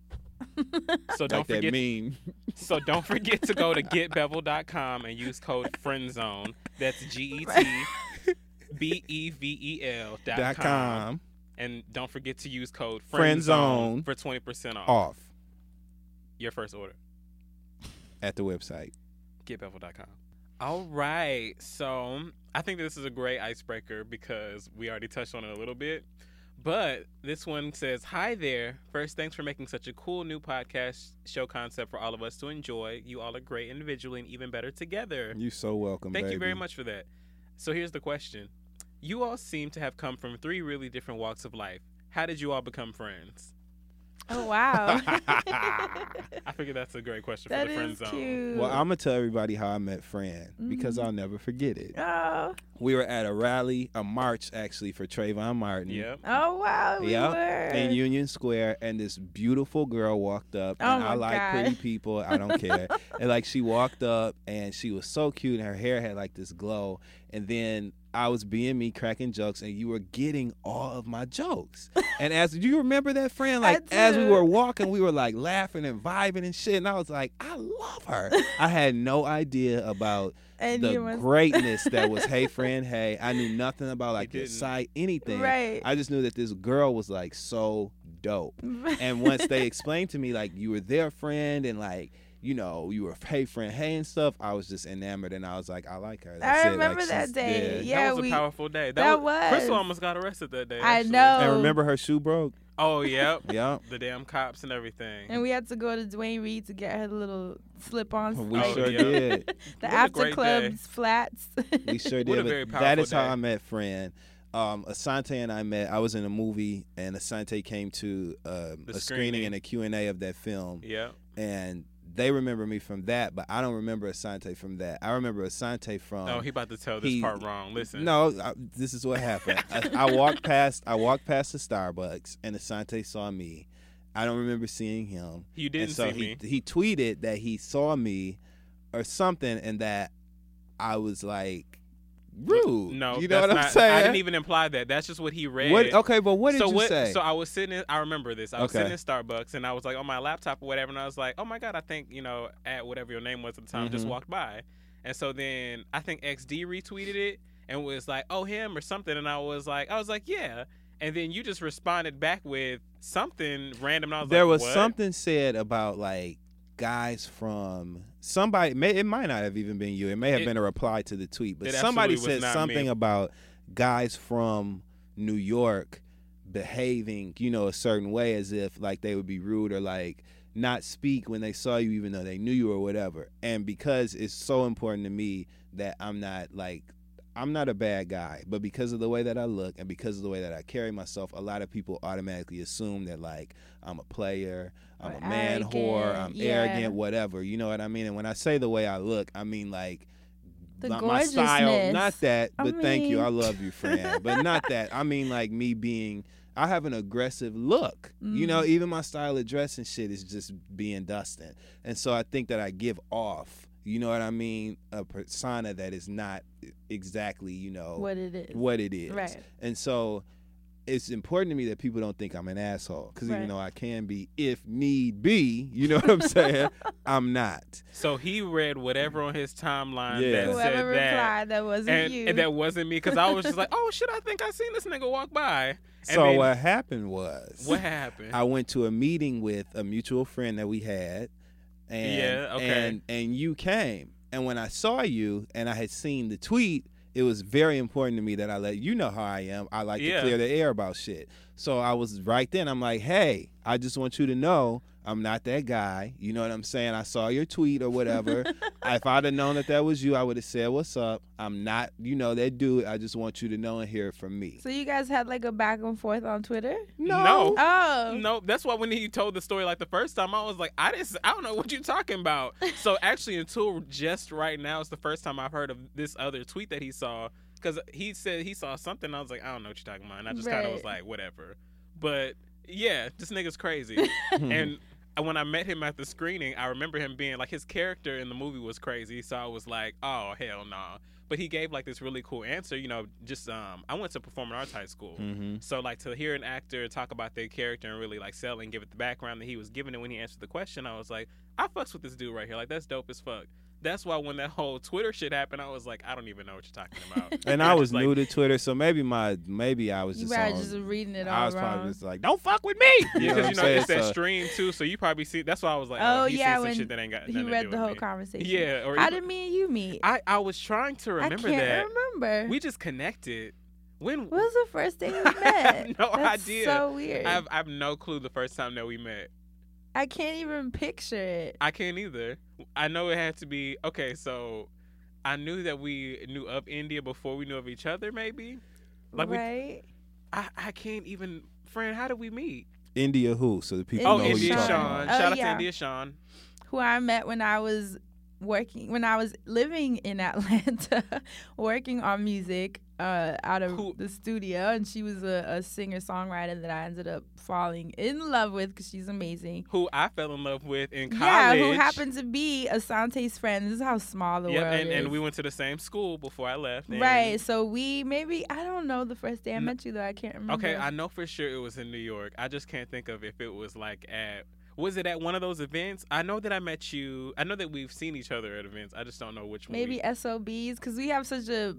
So don't like that forget. meme. So don't forget to go to get bevel dot com and use code FRIENDZONE. That's G E T B E V E L dot dot com. com And don't forget to use code FRIENDZONE FRIENDZONE for twenty percent off off your first order. at the website. get bevel dot com. All right. So I think this is a great icebreaker because we already touched on it a little bit. But this one says, hi there. First, thanks for making such a cool new podcast show concept for all of us to enjoy. You all are great individually and even better together. You so welcome, Thank baby. you very much for that. So here's the question. You all seem to have come from three really different walks of life. How did you all become friends? Oh wow. I figure that's a great question That for the friend is zone. cute. Well, I'm gonna tell everybody how I met Fran because Mhm. I'll never forget it. Oh. We were at a rally, a march actually for Trayvon Martin. Yep. Oh wow. We Yep. were. In Union Square, and this beautiful girl walked up, Oh, and my I like God. pretty people. I don't care. And like she walked up, and she was so cute, and her hair had like this glow. And then I was being me, cracking jokes, and you were getting all of my jokes. And as do you remember that, friend? I Like as we do. were walking, we were like laughing and vibing and shit. And I was like, I love her. I had no idea about And the you must- greatness that was Hey Friend Hey. I knew nothing about like the didn't. site, anything. Right. I just knew that this girl was like so dope. And once they explained to me like you were their friend and like you know, you were hey friend, hey and stuff, I was just enamored, and I was like, I like her. That's I it. remember Like, that she's- day. yeah. Yeah, that was we, a powerful day. That, that was, was. Crystal almost got arrested that day. I actually. know. And remember her shoe broke? Oh, yep. Yep. The damn cops and everything. And we had to go to Dwayne Reed to get her little slip-on. We Oh, sure yeah. did. the What a after great clubs day. flats. We sure What did. a but very that powerful is how day. I met Fran. Um, Asante and I met. I was in a movie, and Asante came to uh, The a screening screening. and a Q and A of that film. Yep. And they remember me from that, but I don't remember Asante from that. I remember Asante from. Oh, he about to tell this he- part wrong. Listen. No, I, this is what happened. I, I walked past. I walked past the Starbucks, and Asante saw me. I don't remember seeing him. You didn't and so see he, me. He tweeted that he saw me, or something, and that I was like rude. No, you know that's what I'm not, saying? I didn't even imply that. That's just what he read. What? Okay, but what did so you what, say? So I was sitting. In, I remember this. I was Okay. sitting in Starbucks, and I was like on my laptop or whatever, and I was like, "Oh my god, I think you know at whatever your name was at the time just Mhm. walked by," and so then I think X D retweeted it and was like, "Oh him" or something, and I was like, I was like, "Yeah," and then you just responded back with something random. And I was there like, was what? something said about like guys from somebody. May, it might not have even been you. It may have It- been a reply to the tweet, but it somebody absolutely was said not something me. about guys from New York behaving, you know, a certain way, as if like they would be rude or like not speak when they saw you, even though they knew you or whatever. And because it's so important to me that I'm not like. I'm not a bad guy, but because of the way that I look and because of the way that I carry myself, a lot of people automatically assume that like I'm a player, I'm Or a man whore, I'm arrogant, yeah. arrogant, whatever. You know what I mean? And when I say the way I look, I mean like The not my style, gorgeousness. not that, I but thank you. mean- I love you, Fran. But not that. I mean like me being I have an aggressive look. You know, Mm. even my style of dress and shit is just being Dustin. And so I think that I give off, you know what I mean, a persona that is not exactly, you know, what it is. what it is. Right. And so it's important to me that people don't think I'm an asshole, because Right. even though I can be if need be, you know what I'm saying, I'm not. So he read whatever on his timeline Yeah. that Whoever said that. replied, that wasn't And, you. and that wasn't me because I was just like, oh shit, I think I seen this nigga walk by. And So then, what happened was what happened? I went to a meeting with a mutual friend that we had, and Yeah, okay. and and you came. And when I saw you and I had seen the tweet, it was very important to me that I let you know how I am. I like Yeah. to clear the air about shit. So I was right then. I'm like, hey, I just want you to know I'm not that guy. You know what I'm saying? I saw your tweet or whatever. If I'd have known that that was you, I would have said, what's up? I'm not, you know, that dude. I just want you to know and hear it from me. So you guys had like a back and forth on Twitter? No. Oh. No, that's why when he told the story like the first time, I was like, I didn't, I don't know what you're talking about. So actually, until just right now, it's the first time I've heard of this other tweet that he saw, because he said he saw something. I was like, I don't know what you're talking about, and I just kind of was Right. like, whatever. But yeah, this nigga's crazy. And when I met him at the screening, I remember him being like, his character in the movie was crazy, so I was like, oh hell no. But he gave like this really cool answer, you know. Just um, I went to performing arts high school, Mm-hmm. so like to hear an actor talk about their character and really like sell it and give it the background that he was giving it when he answered the question, I was like, I fucks with this dude right here. Like that's dope as fuck. That's why when that whole Twitter shit happened, I was like, I don't even know what you're talking about. And I was just like, new to Twitter, so maybe my maybe I was You just probably on, just reading it all I was wrong. probably just like, don't fuck with me. Yeah, You know because what you know I'm it's saying? that So- stream too, so you probably see. That's why I was like, Oh, oh, he yeah, seen some when shit that ain't got he nothing to read do the with whole me. conversation. Yeah, or How even- did me and you meet? I I was trying to remember I can't that. remember. We just connected. When What was the first day we I met? have no That's idea. so weird. I have, I have no clue the first time that we met. I can't even picture it. I can't either. I know it had to be okay. So I knew that we knew of India before we knew of each other. Maybe like we. right? I I can't even. Friend, how did we meet? India who? So the people Oh, know who India you're Sean. talking Sean. about. Oh, Shout out yeah. to India Sean. Who I met when I was working, when I was living in Atlanta, working on music uh, out of Who- the studio. And she was a, a singer-songwriter that I ended up falling in love with because she's amazing. Who I fell in love with in college. Yeah, who happened to be Asante's friend. This is how small the Yep, world and, is. and we went to the same school before I left. and- Right, so we maybe, I don't know the first day I N- met you though, I can't remember. Okay, I know for sure it was in New York. I just can't think of if it was like at. Was it at one of those events? I know that I met you. I know that we've seen each other at events. I just don't know which one. Maybe we- S O Bs, because we have such a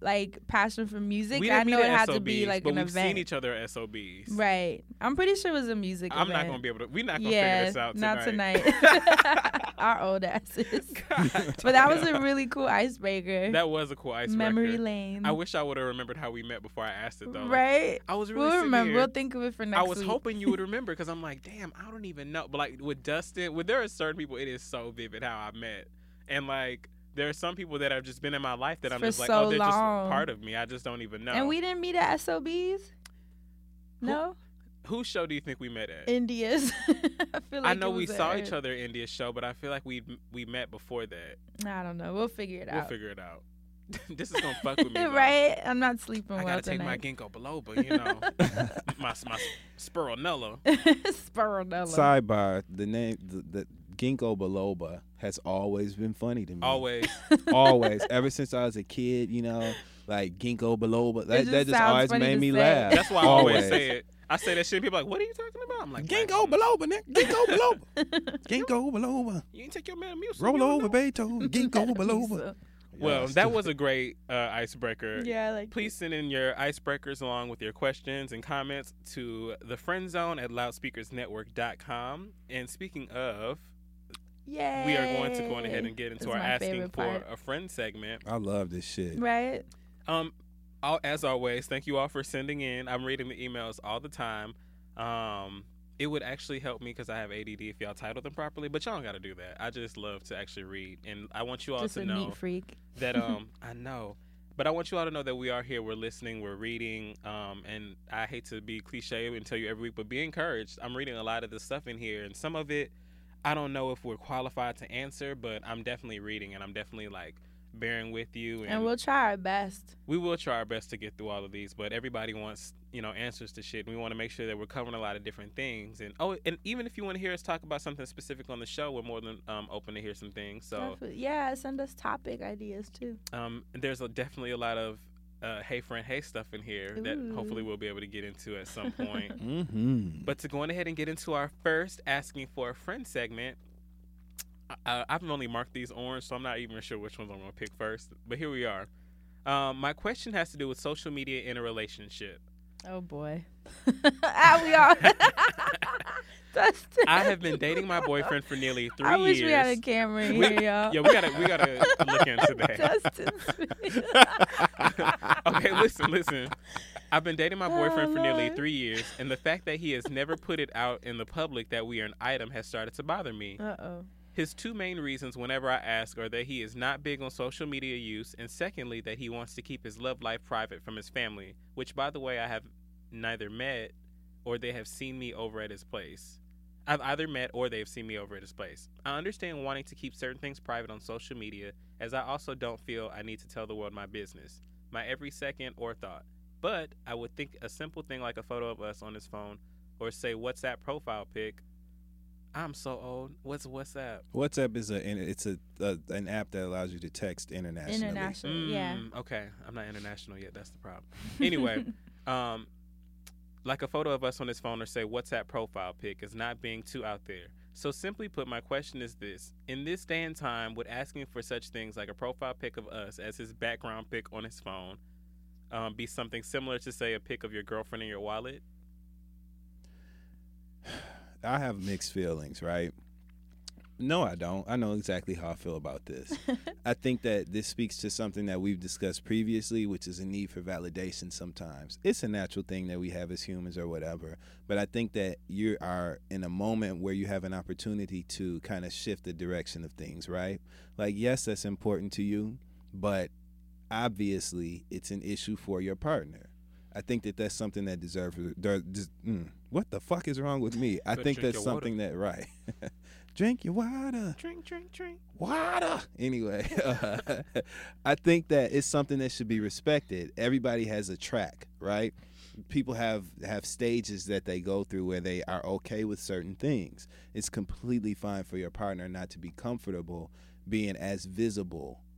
like passion for music. We I didn't know meet it at had S O Bs, to be like but an we've event. seen each other at S O Bs. Right. I'm pretty sure it was a music I'm event. not gonna be able to. We're not gonna yeah, figure this out tonight. not tonight. Our old asses. But that was a really cool icebreaker. That was a cool icebreaker. Memory lane. I wish I would have remembered how we met before I asked it though. Like, Right. I was really We'll sitting remember. here- We'll think of it for next I was week. hoping you would remember because I'm like, damn, I don't even know. But like with Dustin, with there are certain people, it is so vivid how I met, and like there are some people that have just been in my life that I'm For just like, so oh, they're long. just part of me. I just don't even know. And we didn't meet at S O Bs? No? Whose show do you think we met at? India's. I feel like I know it we was saw at- each other at India's show, but I feel like we we met before that. I don't know. We'll figure it We'll out. figure it out. This is gonna fuck with me, though. Right? I'm not sleeping I well gotta take my tonight. ginkgo biloba, you know, my my spironella. Spironella. Sidebar: the name, the, the ginkgo biloba has always been funny to me. Always. always. Ever since I was a kid, you know, like ginkgo biloba. That, just that just sounds always funny made to me say. laugh. That's why I always say it. I say that shit. People are like, what are you talking about? I'm like, Ginkgo biloba, nigga. Ginkgo biloba. Ginkgo biloba. You ain't take your man music. Roll over, Beethoven. Ginkgo biloba. Well, Yes. that was a great uh, icebreaker. Yeah, I like Please send in your icebreakers along with your questions and comments to the friend zone at loudspeakers network dot com. And speaking of, Yay. we are going to go on ahead and get into That's our my asking favorite for part. a friend segment. I love this shit. Right? Um, all, as always, thank you all for sending in. I'm reading the emails all the time. Um, it would actually help me because I have A D D if y'all title them properly, but y'all don't got to do that. I just love to actually read, and I want you all Just to a know neat freak. that um I know, but I want you all to know that we are here. We're listening. We're reading. Um, and I hate to be cliche and tell you every week, but be encouraged. I'm reading a lot of the stuff in here, and some of it, I don't know if we're qualified to answer, but I'm definitely reading, and I'm definitely like bearing with you, and, And we'll try our best. we will try our best to get through all of these. But everybody wants, you know, answers to shit. And we want to make sure that we're covering a lot of different things. And oh, and even if you want to hear us talk about something specific on the show, we're more than um, open to hear some things. So Definitely. Yeah, send us topic ideas too. um, there's a, definitely a lot of uh, hey friend, hey stuff in here that Ooh. hopefully we'll be able to get into at some point. Mm-hmm. But to go on ahead and get into our first asking for a friend segment, I, I've only marked these orange, so I'm not even sure which ones I'm going to pick first. But here we are. Um, my question has to do with social media in a relationship. Oh boy. ah, we are. Dustin. I have been dating my boyfriend for nearly three I wish years. we had a camera in We- here, y'all. Yeah, we gotta we gotta look into that. Dustin. Okay, listen, listen. I've been dating my boyfriend Oh, for nearly Lord. three years, and the fact that he has never put it out in the public that we are an item has started to bother me. Uh oh. His two main reasons whenever I ask are that he is not big on social media use, and secondly, that he wants to keep his love life private from his family, which, by the way, I have neither met or they have seen me over at his place. I've either met or they've seen me over at his place. I understand wanting to keep certain things private on social media, as I also don't feel I need to tell the world my business, my every second or thought. But I would think a simple thing like a photo of us on his phone or say WhatsApp profile pic. I'm so old. What's WhatsApp? WhatsApp is a it's a, a an app that allows you to text internationally. International. Yeah. Mm, Okay, I'm not international yet. That's the problem. Anyway, um, like a photo of us on his phone or say WhatsApp profile pic is not being too out there. So simply put, my question is this: in this day and time, would asking for such things like a profile pic of us as his background pic on his phone um, be something similar to say a pic of your girlfriend in your wallet? I have mixed feelings, right? No, I don't. I know exactly how I feel about this. I think that this speaks to something that we've discussed previously, which is a need for validation sometimes. It's a natural thing that we have as humans or whatever. But I think that you are in a moment where you have an opportunity to kind of shift the direction of things, right? Like, yes, that's important to you, but obviously it's an issue for your partner. I think that that's something that deserves. Der, des, mm, what the fuck is wrong with me? I But think drink that's your something that right. Drink your water. Drink, drink, drink. Water. Anyway, uh, I think that it's something that should be respected. Everybody has a track, right? People have have stages that they go through where they are okay with certain things. It's completely fine for your partner not to be comfortable being as visible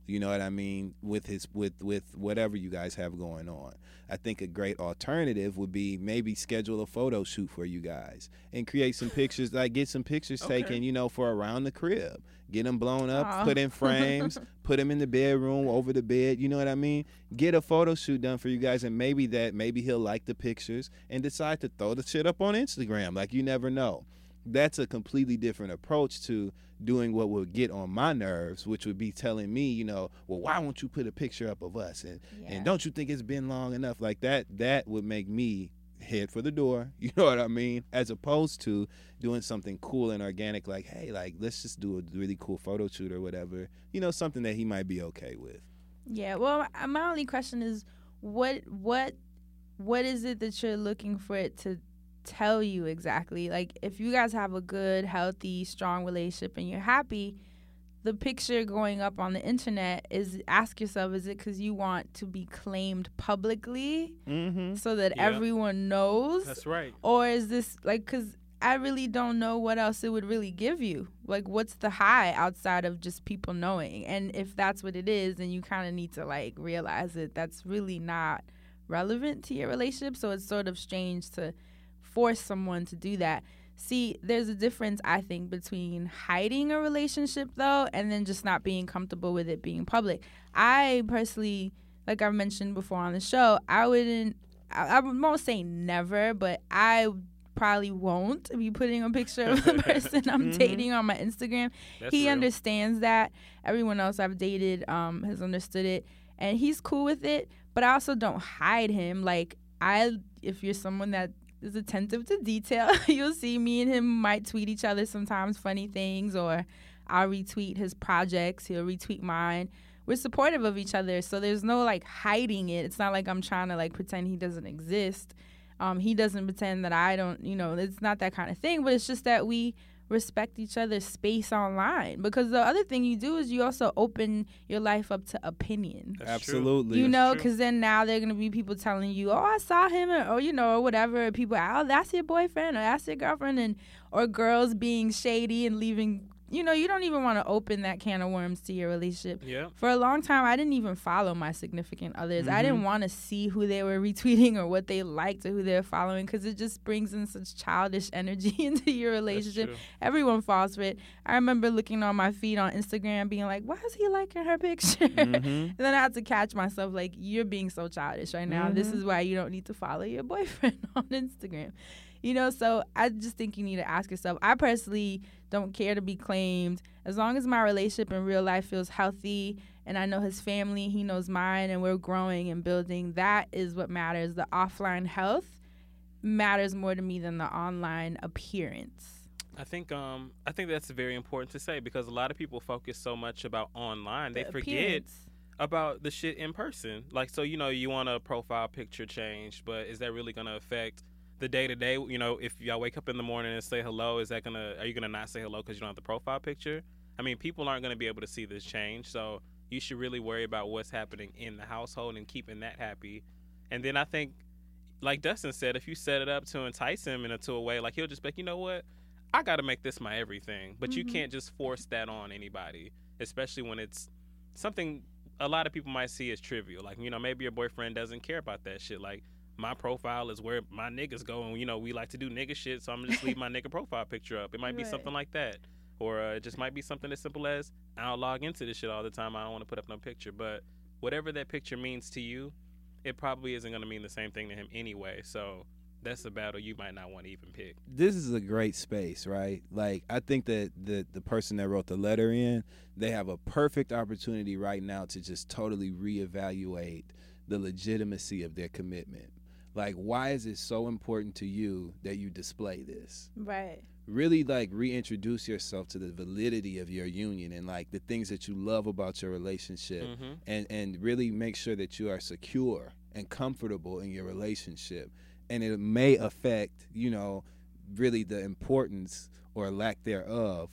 You know what I mean? With his with with whatever you guys have going on. I think a great alternative would be maybe schedule a photo shoot for you guys and create some pictures, like get some pictures Okay. taken, you know, for around the crib. Get them blown up, Aw. put in frames, put them in the bedroom, over the bed, you know what I mean? Get a photo shoot done for you guys, and maybe that, maybe he'll like the pictures and decide to throw the shit up on Instagram. Like, you never know. That's a completely different approach to doing what would get on my nerves, which would be telling me, you know, well, why won't you put a picture up of us? And Yeah. and don't you think it's been long enough? Like that, that would make me head for the door. You know what I mean? As opposed to doing something cool and organic, like, hey, like, let's just do a really cool photo shoot or whatever. You know, something that he might be okay with. Yeah. Well, my- my only question is, what what what is it that you're looking for it to tell you exactly? Like, if you guys have a good, healthy, strong relationship and you're happy, the picture going up on the internet is, ask yourself, is it because you want to be claimed publicly Mm-hmm. so that Yeah. everyone knows? That's right. Or is this like, because I really don't know what else it would really give you. Like, what's the high outside of just people knowing? And if that's what it is, then you kind of need to like realize that that's really not relevant to your relationship. So it's sort of strange to force someone to do that. See, there's a difference, I think, between hiding a relationship, though, and then just not being comfortable with it being public. I personally, like I've mentioned before on the show, I wouldn't, I, I won't say never, but I probably won't be putting a picture of the person I'm Mhm. dating on my Instagram. That's He real. understands that. Everyone else I've dated um, has understood it, and he's cool with it. But I also don't hide him. Like, I, if you're someone that is attentive to detail, you'll see me and him might tweet each other sometimes funny things, or I'll retweet his projects, he'll retweet mine. We're supportive of each other, so there's no like hiding it. It's not like I'm trying to like pretend he doesn't exist. Um, he doesn't pretend that I don't, you know, it's not that kind of thing, but it's just that we respect each other's space online. Because the other thing you do is you also open your life up to opinion. That's true. Absolutely. You know, true. because then now they're going to be people telling you, oh, I saw him, or, or you know, or whatever. People, oh, that's your boyfriend, or that's your girlfriend, and or girls being shady and leaving. You know, you don't even want to open that can of worms to your relationship. Yeah. For a long time, I didn't even follow my significant others. I Mhm. didn't want to see who they were retweeting or what they liked or who they were following, because it just brings in such childish energy into your That's relationship. true. Everyone falls for it. I remember looking on my feed on Instagram being like, why is he liking her picture? Mhm. And then I had to catch myself like, you're being so childish right now. This Mhm. is why you don't need to follow your boyfriend on Instagram. You know, so I just think you need to ask yourself. I personally don't care to be claimed. As long as my relationship in real life feels healthy and I know his family, he knows mine, and we're growing and building, that is what matters. The offline health matters more to me than the online appearance. I think um I think that's very important to say, because a lot of people focus so much about online, they The forget appearance. about the shit in person. Like, so, you know, you want a profile picture changed, but is that really going to affect the day to day? You know, if y'all wake up in the morning and say hello, is that going to, are you going to not say hello because you don't have the profile picture? I mean, people aren't going to be able to see this change. So you should really worry about what's happening in the household and keeping that happy. And then I think, like Dustin said, if you set it up to entice him into a way, like, he'll just be like, you know what? I got to make this my everything. But you Mhm. can't just force that on anybody, especially when it's something a lot of people might see as trivial. Like, you know, maybe your boyfriend doesn't care about that shit. Like, my profile is where my niggas go, and, you know, we like to do nigga shit, so I'm gonna just leave my nigga profile picture up. It might be Right. something like that. Or uh, it just might be something as simple as, I don't log into this shit all the time, I don't want to put up no picture. But whatever that picture means to you, it probably isn't going to mean the same thing to him anyway. So that's a battle you might not want to even pick. This is a great space, right? Like, I think that the the person that wrote the letter in, they have a perfect opportunity right now to just totally reevaluate the legitimacy of their commitment. Like, why is it so important to you that you display this? Right. Really, like, reintroduce yourself to the validity of your union and, like, the things that you love about your relationship, Mm-hmm. and, and really make sure that you are secure and comfortable in your relationship. And it may affect, you know, really the importance or lack thereof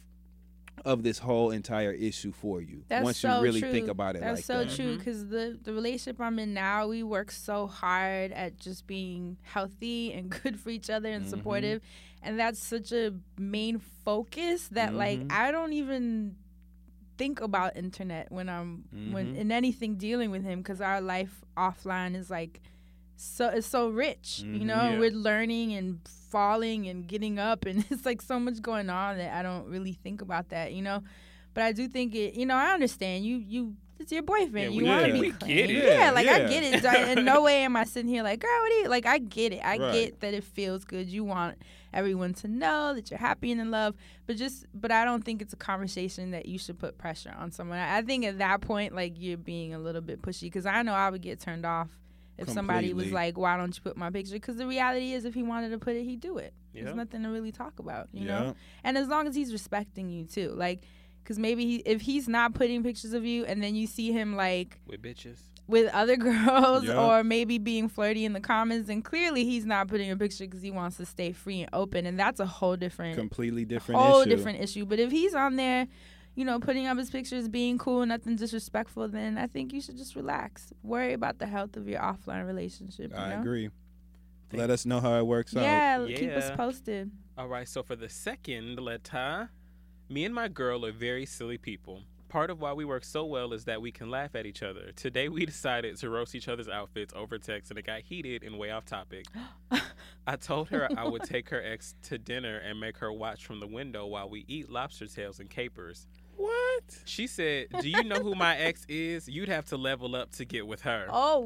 of this whole entire issue for you. That's once so you really true. think about it That's like so that. true, Mhm. because the, the relationship I'm in now, we work so hard at just being healthy and good for each other and Mhm. supportive. And that's such a main focus that, like, Mhm. I don't even think about internet when I'm when Mhm. in anything dealing with him, because our life offline is like so it's so rich, you Mhm. know. Yeah. We're learning and falling and getting up, and it's like so much going on that I don't really think about that, you know. But I do think it, you know. I understand you. You, it's your boyfriend. Yeah, you we- want to yeah. be we clean. get it. Yeah, Yeah, like I yeah. get it. In no way am I sitting here like, girl, what do you like? I get it. I Right. get that it feels good. You want everyone to know that you're happy and in love, but just, but I don't think it's a conversation that you should put pressure on someone. I I think at that point, like, you're being a little bit pushy, because I know I would get turned off if somebody was Completely. like, why don't you put my picture? Because the reality is, if he wanted to put it, he'd do it. Yeah. There's nothing to really talk about, you Yeah. know? And as long as he's respecting you too, like, because maybe he, if he's not putting pictures of you and then you see him like With bitches. with other girls Yeah. or maybe being flirty in the comments, then clearly he's not putting a picture because he wants to stay free and open, and that's a whole different Completely different whole issue. different issue. But if he's on there, you know, putting up his pictures, being cool, nothing disrespectful, then I think you should just relax. Worry about the health of your offline relationship. You I know? agree. Let us know how it works out. Yeah, keep us Yeah. posted. All right, so for the second letter, me and my girl are very silly people. Part of why we work so well is that we can laugh at each other. Today we decided to roast each other's outfits over text, and it got heated and way off topic. I told her I would take her ex to dinner and make her watch from the window while we eat lobster tails and capers. What? She said, "Do you know who my ex is? You'd have to level up to get with her." Oh.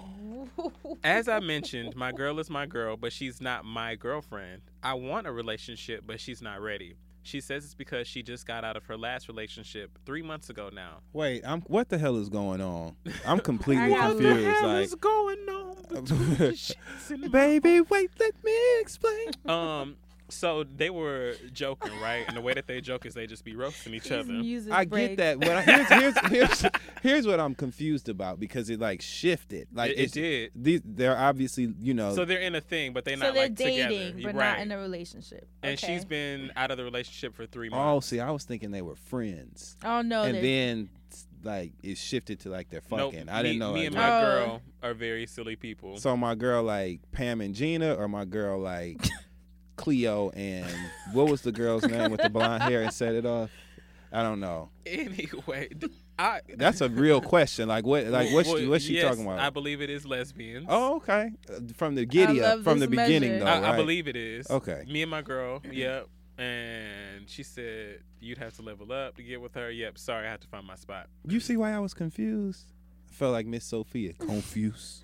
As I mentioned, my girl is my girl, but she's not my girlfriend. I want a relationship, but she's not ready. She says it's because she just got out of her last relationship three months ago now. Wait, I'm. What the hell is going on? I'm completely What the confused. hell like, is going on between the sheets and my- baby, wait, let me explain. Um, so they were joking, right? And the way that they joke is they just be roasting each These other. music I breaks. get that. What I, here's, here's, here's, here's what I'm confused about, because it like shifted. Like It- it it's- did. These, they're obviously, you know. So they're in a thing, but they're So not they're like dating, together. but right. not in a relationship. And Okay. she's been out of the relationship for three oh, months. see, I was thinking they were friends, Oh no. and they're- then like it shifted to like they're Nope, fucking. I me, didn't know. Me like, and that. my Oh. girl are very silly people. So my girl like Pam and Gina, or my girl like Cleo and what was the girl's name with the blonde hair and set it off? I don't know. Anyway, d- I That's a real question. Like what? Like what's Well, she, what's she yes, talking about? I believe it is lesbians. Oh, okay. Uh, From the giddy love up, from the this beginning, measure. though. I, I right? believe it is. Okay. Me and my girl. Yep. And she said you'd have to level up to get with her. Yep. Sorry, I had to find my spot. You see why I was confused? I felt like Miss Sophia. Confused.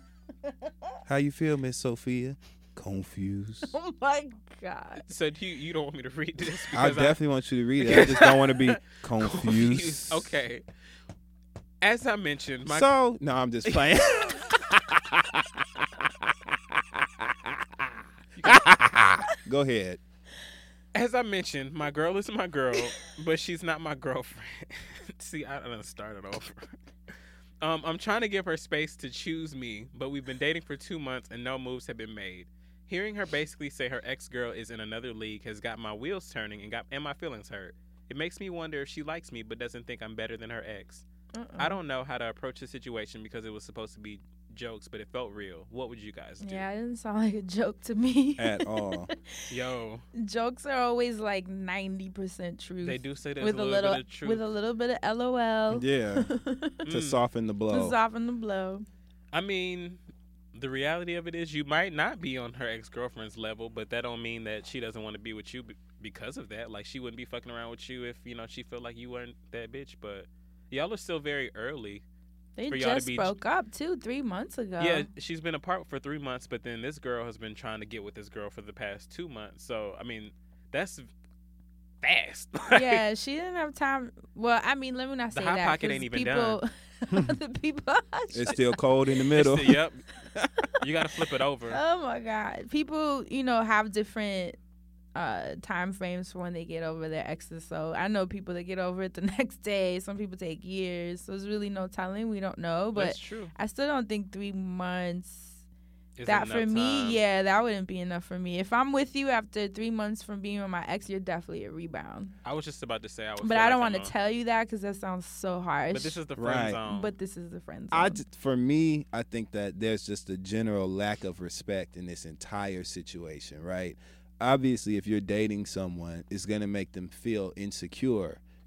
How you feel, Miss Sophia? Confused. Oh my God. So do you you don't want me to read this? I Because definitely want you to read it. I just don't want to be confused. confused. Okay. As I mentioned, my So no, I'm just playing. Go ahead. As I mentioned, my girl is my girl, but she's not my girlfriend. See, I done started over. Um, I'm trying to give her space to choose me, but we've been dating for two months and no moves have been made. Hearing her basically say her ex-girl is in another league has got my wheels turning and got and my feelings hurt. It makes me wonder if she likes me but doesn't think I'm better than her ex. Uh-uh. I don't know how to approach the situation because it was supposed to be jokes, but it felt real. What would you guys do? Yeah, it didn't sound like a joke to me. At all. Yo, Jokes are always like ninety percent truth. they do say there's with a a little, little bit of truth. with a little bit of LOL. Yeah. To Mm. soften the blow. To soften the blow. I mean, the reality of it is you might not be on her ex-girlfriend's level, but that don't mean that she doesn't want to be with you be- because of that. Like, she wouldn't be fucking around with you if, you know, she felt like you weren't that bitch. But y'all are still very early. They For y'all to just be- broke up too, three months ago. Yeah, she's been apart for three months, but then this girl has been trying to get with this girl for the past two months. So, I mean, that's fast. Yeah, she didn't have time. Well, I mean, let me not The say Hot that. Pocket 'cause ain't even people, the people. It's still cold in the middle. It's the- yep. You got to flip it over. Oh my God, people, you know, have different uh time frames for when they get over their exes. So I know people that get over it the next day. Some people take years. So there's really no telling. We don't know, but That's true. I still don't think three months. Isn't that for enough me, time. yeah, that wouldn't be enough for me. If I'm with you after three months from being with my ex, you're definitely a rebound. I was just about to say I would. But feel I don't like want I'm to a- tell you that because that sounds so harsh. But this is the friend Right. zone. But this is the friend zone. I j- for me, I think that there's just a general lack of respect in this entire situation, right? Obviously, if you're dating someone, it's going to make them feel insecure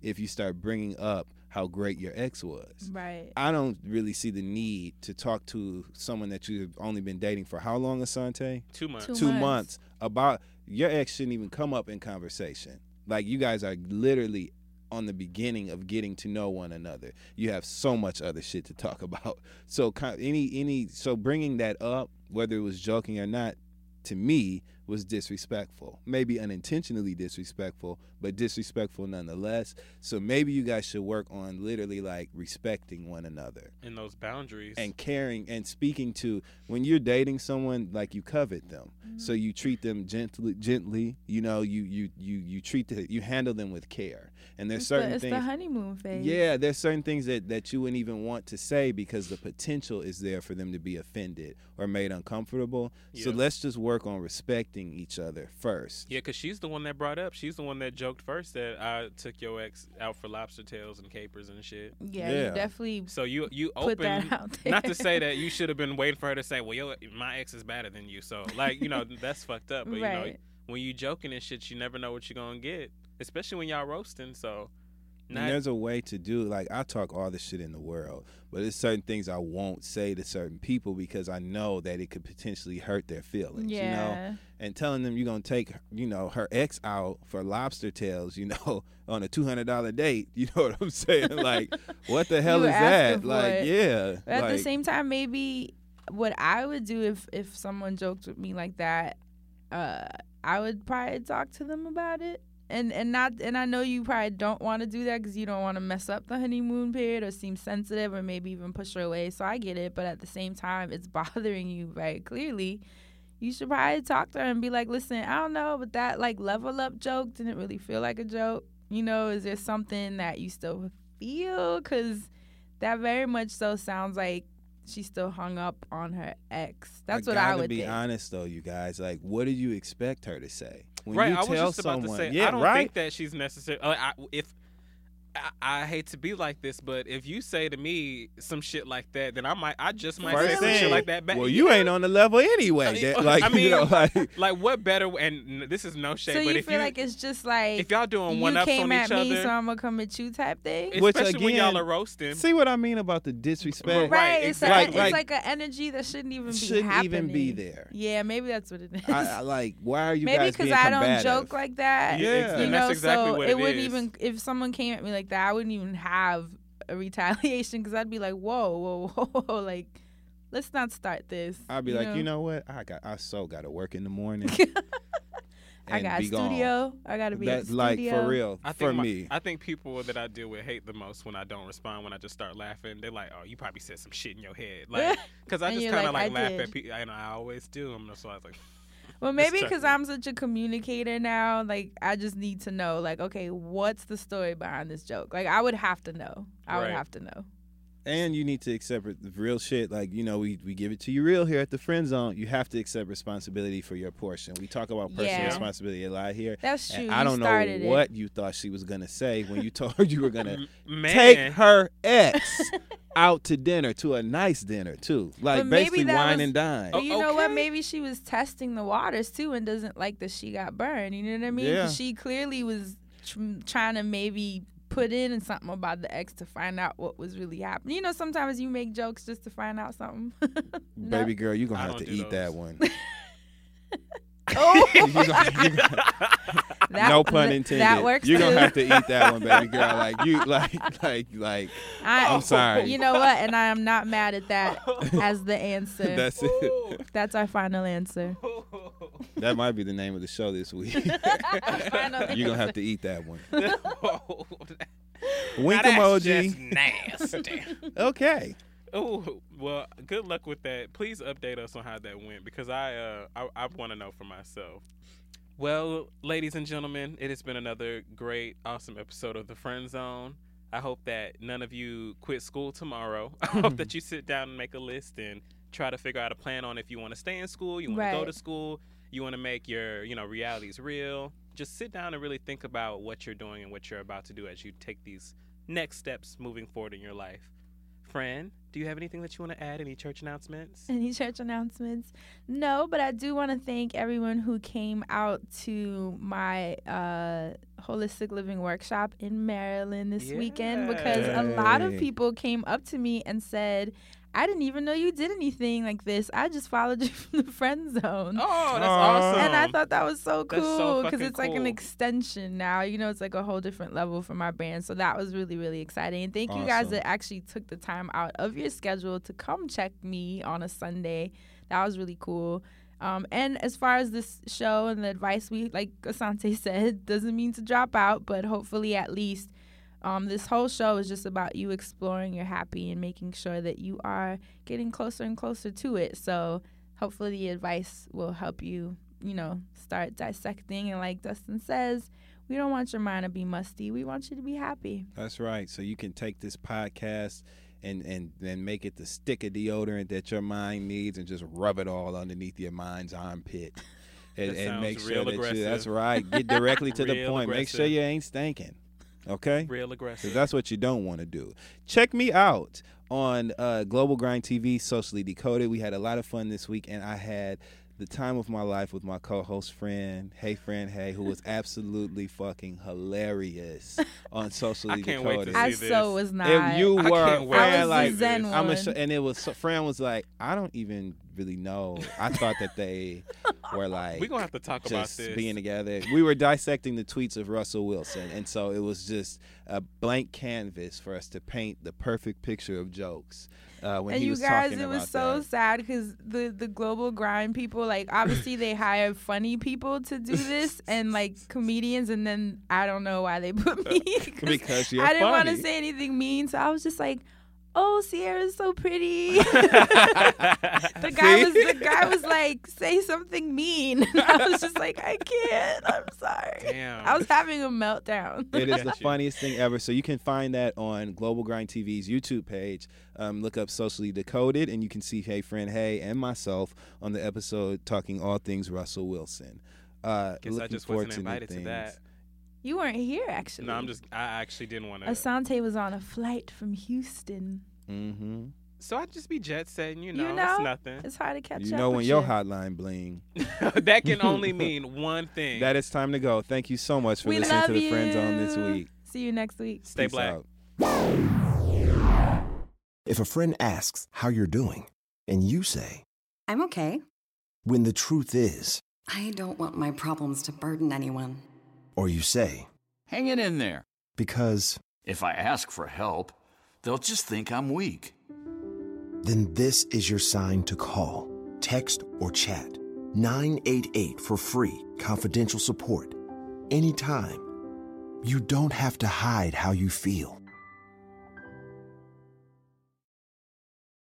if you start bringing up how great your ex was. Right. I don't really see the need to talk to someone that you've only been dating for how long, Asante? Two months. Two Two months. months. About your ex shouldn't even come up in conversation. Like, you guys are literally on the beginning of getting to know one another. You have so much other shit to talk about. So any any so bringing that up, whether it was joking or not, to me was disrespectful. Maybe unintentionally disrespectful, but disrespectful nonetheless. So maybe you guys should work on literally like respecting one another And those boundaries. and caring and speaking to, when you're dating someone, like, you covet them. Mm-hmm. So you treat them gently, gently, you know, you you you you treat the, you handle them with care. And there's It's, certain the, it's things the honeymoon phase. yeah, there's certain things that, that you wouldn't even want to say because the potential is there for them to be offended or made uncomfortable. So Yeah. let's just work on respecting each other first. Yeah, because she's the one that brought up. She's the one that joked first that I took your ex out for lobster tails and capers and shit. Yeah, Yeah. you definitely So you you put open. that out there. Not to say that you should have been waiting for her to say, "Well, yo, my ex is better than you." So like, you know, that's fucked up. But you know, Right. when you joking and shit, you never know what you're gonna get, especially when y'all roasting. So. And Not, there's a way to do, like, I talk all the shit in the world, but there's certain things I won't say to certain people because I know that it could potentially hurt their feelings, you know? Yeah. And telling them you're going to take, you know, her ex out for lobster tails, you know, on a two hundred dollars date, you know what I'm saying? Like, what the hell You is were that? asking for Like, it. yeah. But at like, the same time, maybe what I would do if if someone joked with me like that, uh, I would probably talk to them about it. And and not and I know you probably don't want to do that because you don't want to mess up the honeymoon period or seem sensitive or maybe even push her away. So I get it, but at the same time, it's bothering you very clearly. You should probably talk to her and be like, "Listen, I don't know, but that like level up joke didn't really feel like a joke. You know, is there something that you still feel? Because that very much so sounds like she's still hung up on her ex. That's I what I gotta would be think. honest, though, you guys. Like, what did you expect her to say? When right, you I was tell just about someone, to say, yeah, I don't right? think that she's necessary. Uh, I, if I, I hate to be like this, but if you say to me some shit like that, then I might, I just might say First some shit thing, like that back. well, you ain't on the level anyway. I mean, That- like, I mean, you know, like, like what better? And n- this is no shade, So but you if feel you like it's just like if y'all doing one you ups came on at each me, other, so I'm gonna come at you type thing. Which, especially when y'all again, are roasting. see what I mean about the disrespect? Right, Right, it's, exactly. a, it's Like- like an energy that shouldn't even be Shouldn't happening. even be there. Yeah, maybe that's what it is. I, I like. Why are you maybe guys because being I don't combative? joke like that. Yeah, Yeah. you and know, that's exactly so what it, it wouldn't is. even if someone came at me like that, I wouldn't even have a retaliation because I'd be like, whoa, whoa, whoa, whoa, like let's not start this. I'd be like, you know what? I got. I so got to work in the morning. I and got a be gone. studio. I got to be at That's the like studio. for real. I for think my, me, I think people that I deal with hate the most when I don't respond, when I just start laughing. They're like, "Oh, you probably said some shit in your head," like because I And just you're kind of like, like, "I laugh did." at people, and I always do. I'm so I was like, Well, maybe check because it. I'm such a communicator now, like I just need to know, like, okay, what's the story behind this joke? Like, I would have to know. I would Right. have to know. and you need to accept the real shit. Like, you know, we we give it to you real here at the Friend Zone. You have to accept responsibility for your portion. We talk about personal Yeah. responsibility a lot here. That's true. And I You don't know started it. what you thought she was gonna say when you told her you were gonna M- man, take her ex out to dinner, to a nice dinner too, like But maybe basically that wine was- and dine. But you know what? Okay. Maybe she was testing the waters too and doesn't like that she got burned. You know what I mean? Yeah. 'Cause she clearly was tr- trying to maybe put in something about the ex to find out what was really happening. You know, sometimes you make jokes just to find out something. No? Baby girl, you gonna I have don't to do eat that those. one. Oh, You gonna- you gonna- that, no pun th- intended. That works You're too. gonna have to eat that one, baby girl. Like you, like, like, like. I, I'm sorry. You know what? And I am not mad at that as the answer. That's it. That's our final answer. That might be the name of the show this week. Final You're gonna have answer. to eat that one. Oh, Wink now that's emoji. just nasty. Okay. Oh, well, good luck with that. Please update us on how that went because I uh I, I want to know for myself. Well, ladies and gentlemen, it has been another great, awesome episode of The Friend Zone. I hope that none of you quit school tomorrow. I hope that you sit down and make a list and try to figure out a plan on if you want to stay in school, you want to go Right. to school, you want to make your, you know, realities real. Just sit down and really think about what you're doing and what you're about to do as you take these next steps moving forward in your life. friend, do you have anything that you want to add? Any church announcements? Any church announcements? No, but I do want to thank everyone who came out to my uh, holistic living workshop in Maryland this Yeah. weekend, because a lot of Yay. people came up to me and said, I didn't even know you did anything like this. I just followed you from the friend zone. Oh, that's Aw. awesome. And I thought that was so That's so cool because fucking it's like an cool. extension now. You know, it's like a whole different level from our band. So that was really, really exciting. And thank you guys Awesome. that actually took the time out of your schedule to come check me on a Sunday. That was really cool. Um, and as far as this show and the advice we, like Asante said, doesn't mean to drop out, but hopefully at least um, this whole show is just about you exploring your happy and making sure that you are getting closer and closer to it. So hopefully the advice will help you, you know, start dissecting. And like Dustin says, we don't want your mind to be musty. We want you to be happy. That's right. So you can take this podcast and and then make it the stick of deodorant that your mind needs and just rub it all underneath your mind's armpit. And, That and sounds make sure real that you, aggressive. that's right. Get directly to the Real point. Make sure aggressive. you ain't stinking. Okay? Real Because aggressive. that's what you don't want to do. Check me out on uh, Global Grind T V, Socially Decoded. We had a lot of fun this week, and I had the time of my life with my co-host friend, Hey Friend Hey, who was absolutely fucking hilarious on Socially I can't wait to Decoded. see I this. so was not. It, you I were can't wait I Fran, was like the Zen I'm a one. sh- and it was so, Fran was like, I don't even really know. I thought that they were like We're going to have to talk about just this. being together. We were dissecting the tweets of Russell Wilson, and so it was just a blank canvas for us to paint the perfect picture of jokes. Uh, when and he you was guys, talking it was about so that. sad because the the global grind people, like obviously they hire funny people to do this and like comedians, and then I don't know why they put me Because you're I didn't want to funny. say anything mean, so I was just like, "Oh, Sierra's so pretty." the guy was the guy was like, "Say something mean." And I was just like, "I can't. I'm sorry." Damn. I was having a meltdown. It is the Got you. funniest thing ever. So you can find that on Global Grind T V's YouTube page. Um, look up Socially Decoded, and you can see Hey Friend Hey and myself on the episode talking all things Russell Wilson. Uh, Guess I looking just forward wasn't to new invited to things. that. You weren't here actually. No, I'm just, I actually didn't want to. Asante was on a flight from Houston. Mm-hmm. So I'd just be jet setting, you know, You know, it's nothing. It's hard to catch You up know when with your you. hotline bling. That can only mean one thing. That it's time to go. Thank you so much for We listening love to the Friend Zone this you. week. See you next week. Stay Peace black. out. If a friend asks how you're doing, and you say, I'm okay. when the truth is, I don't want my problems to burden anyone. or you say, Hang it in there. because, If I ask for help, they'll just think I'm weak. then this is your sign to call, text, or chat nine eight eight for free, confidential support. Anytime. You don't have to hide how you feel.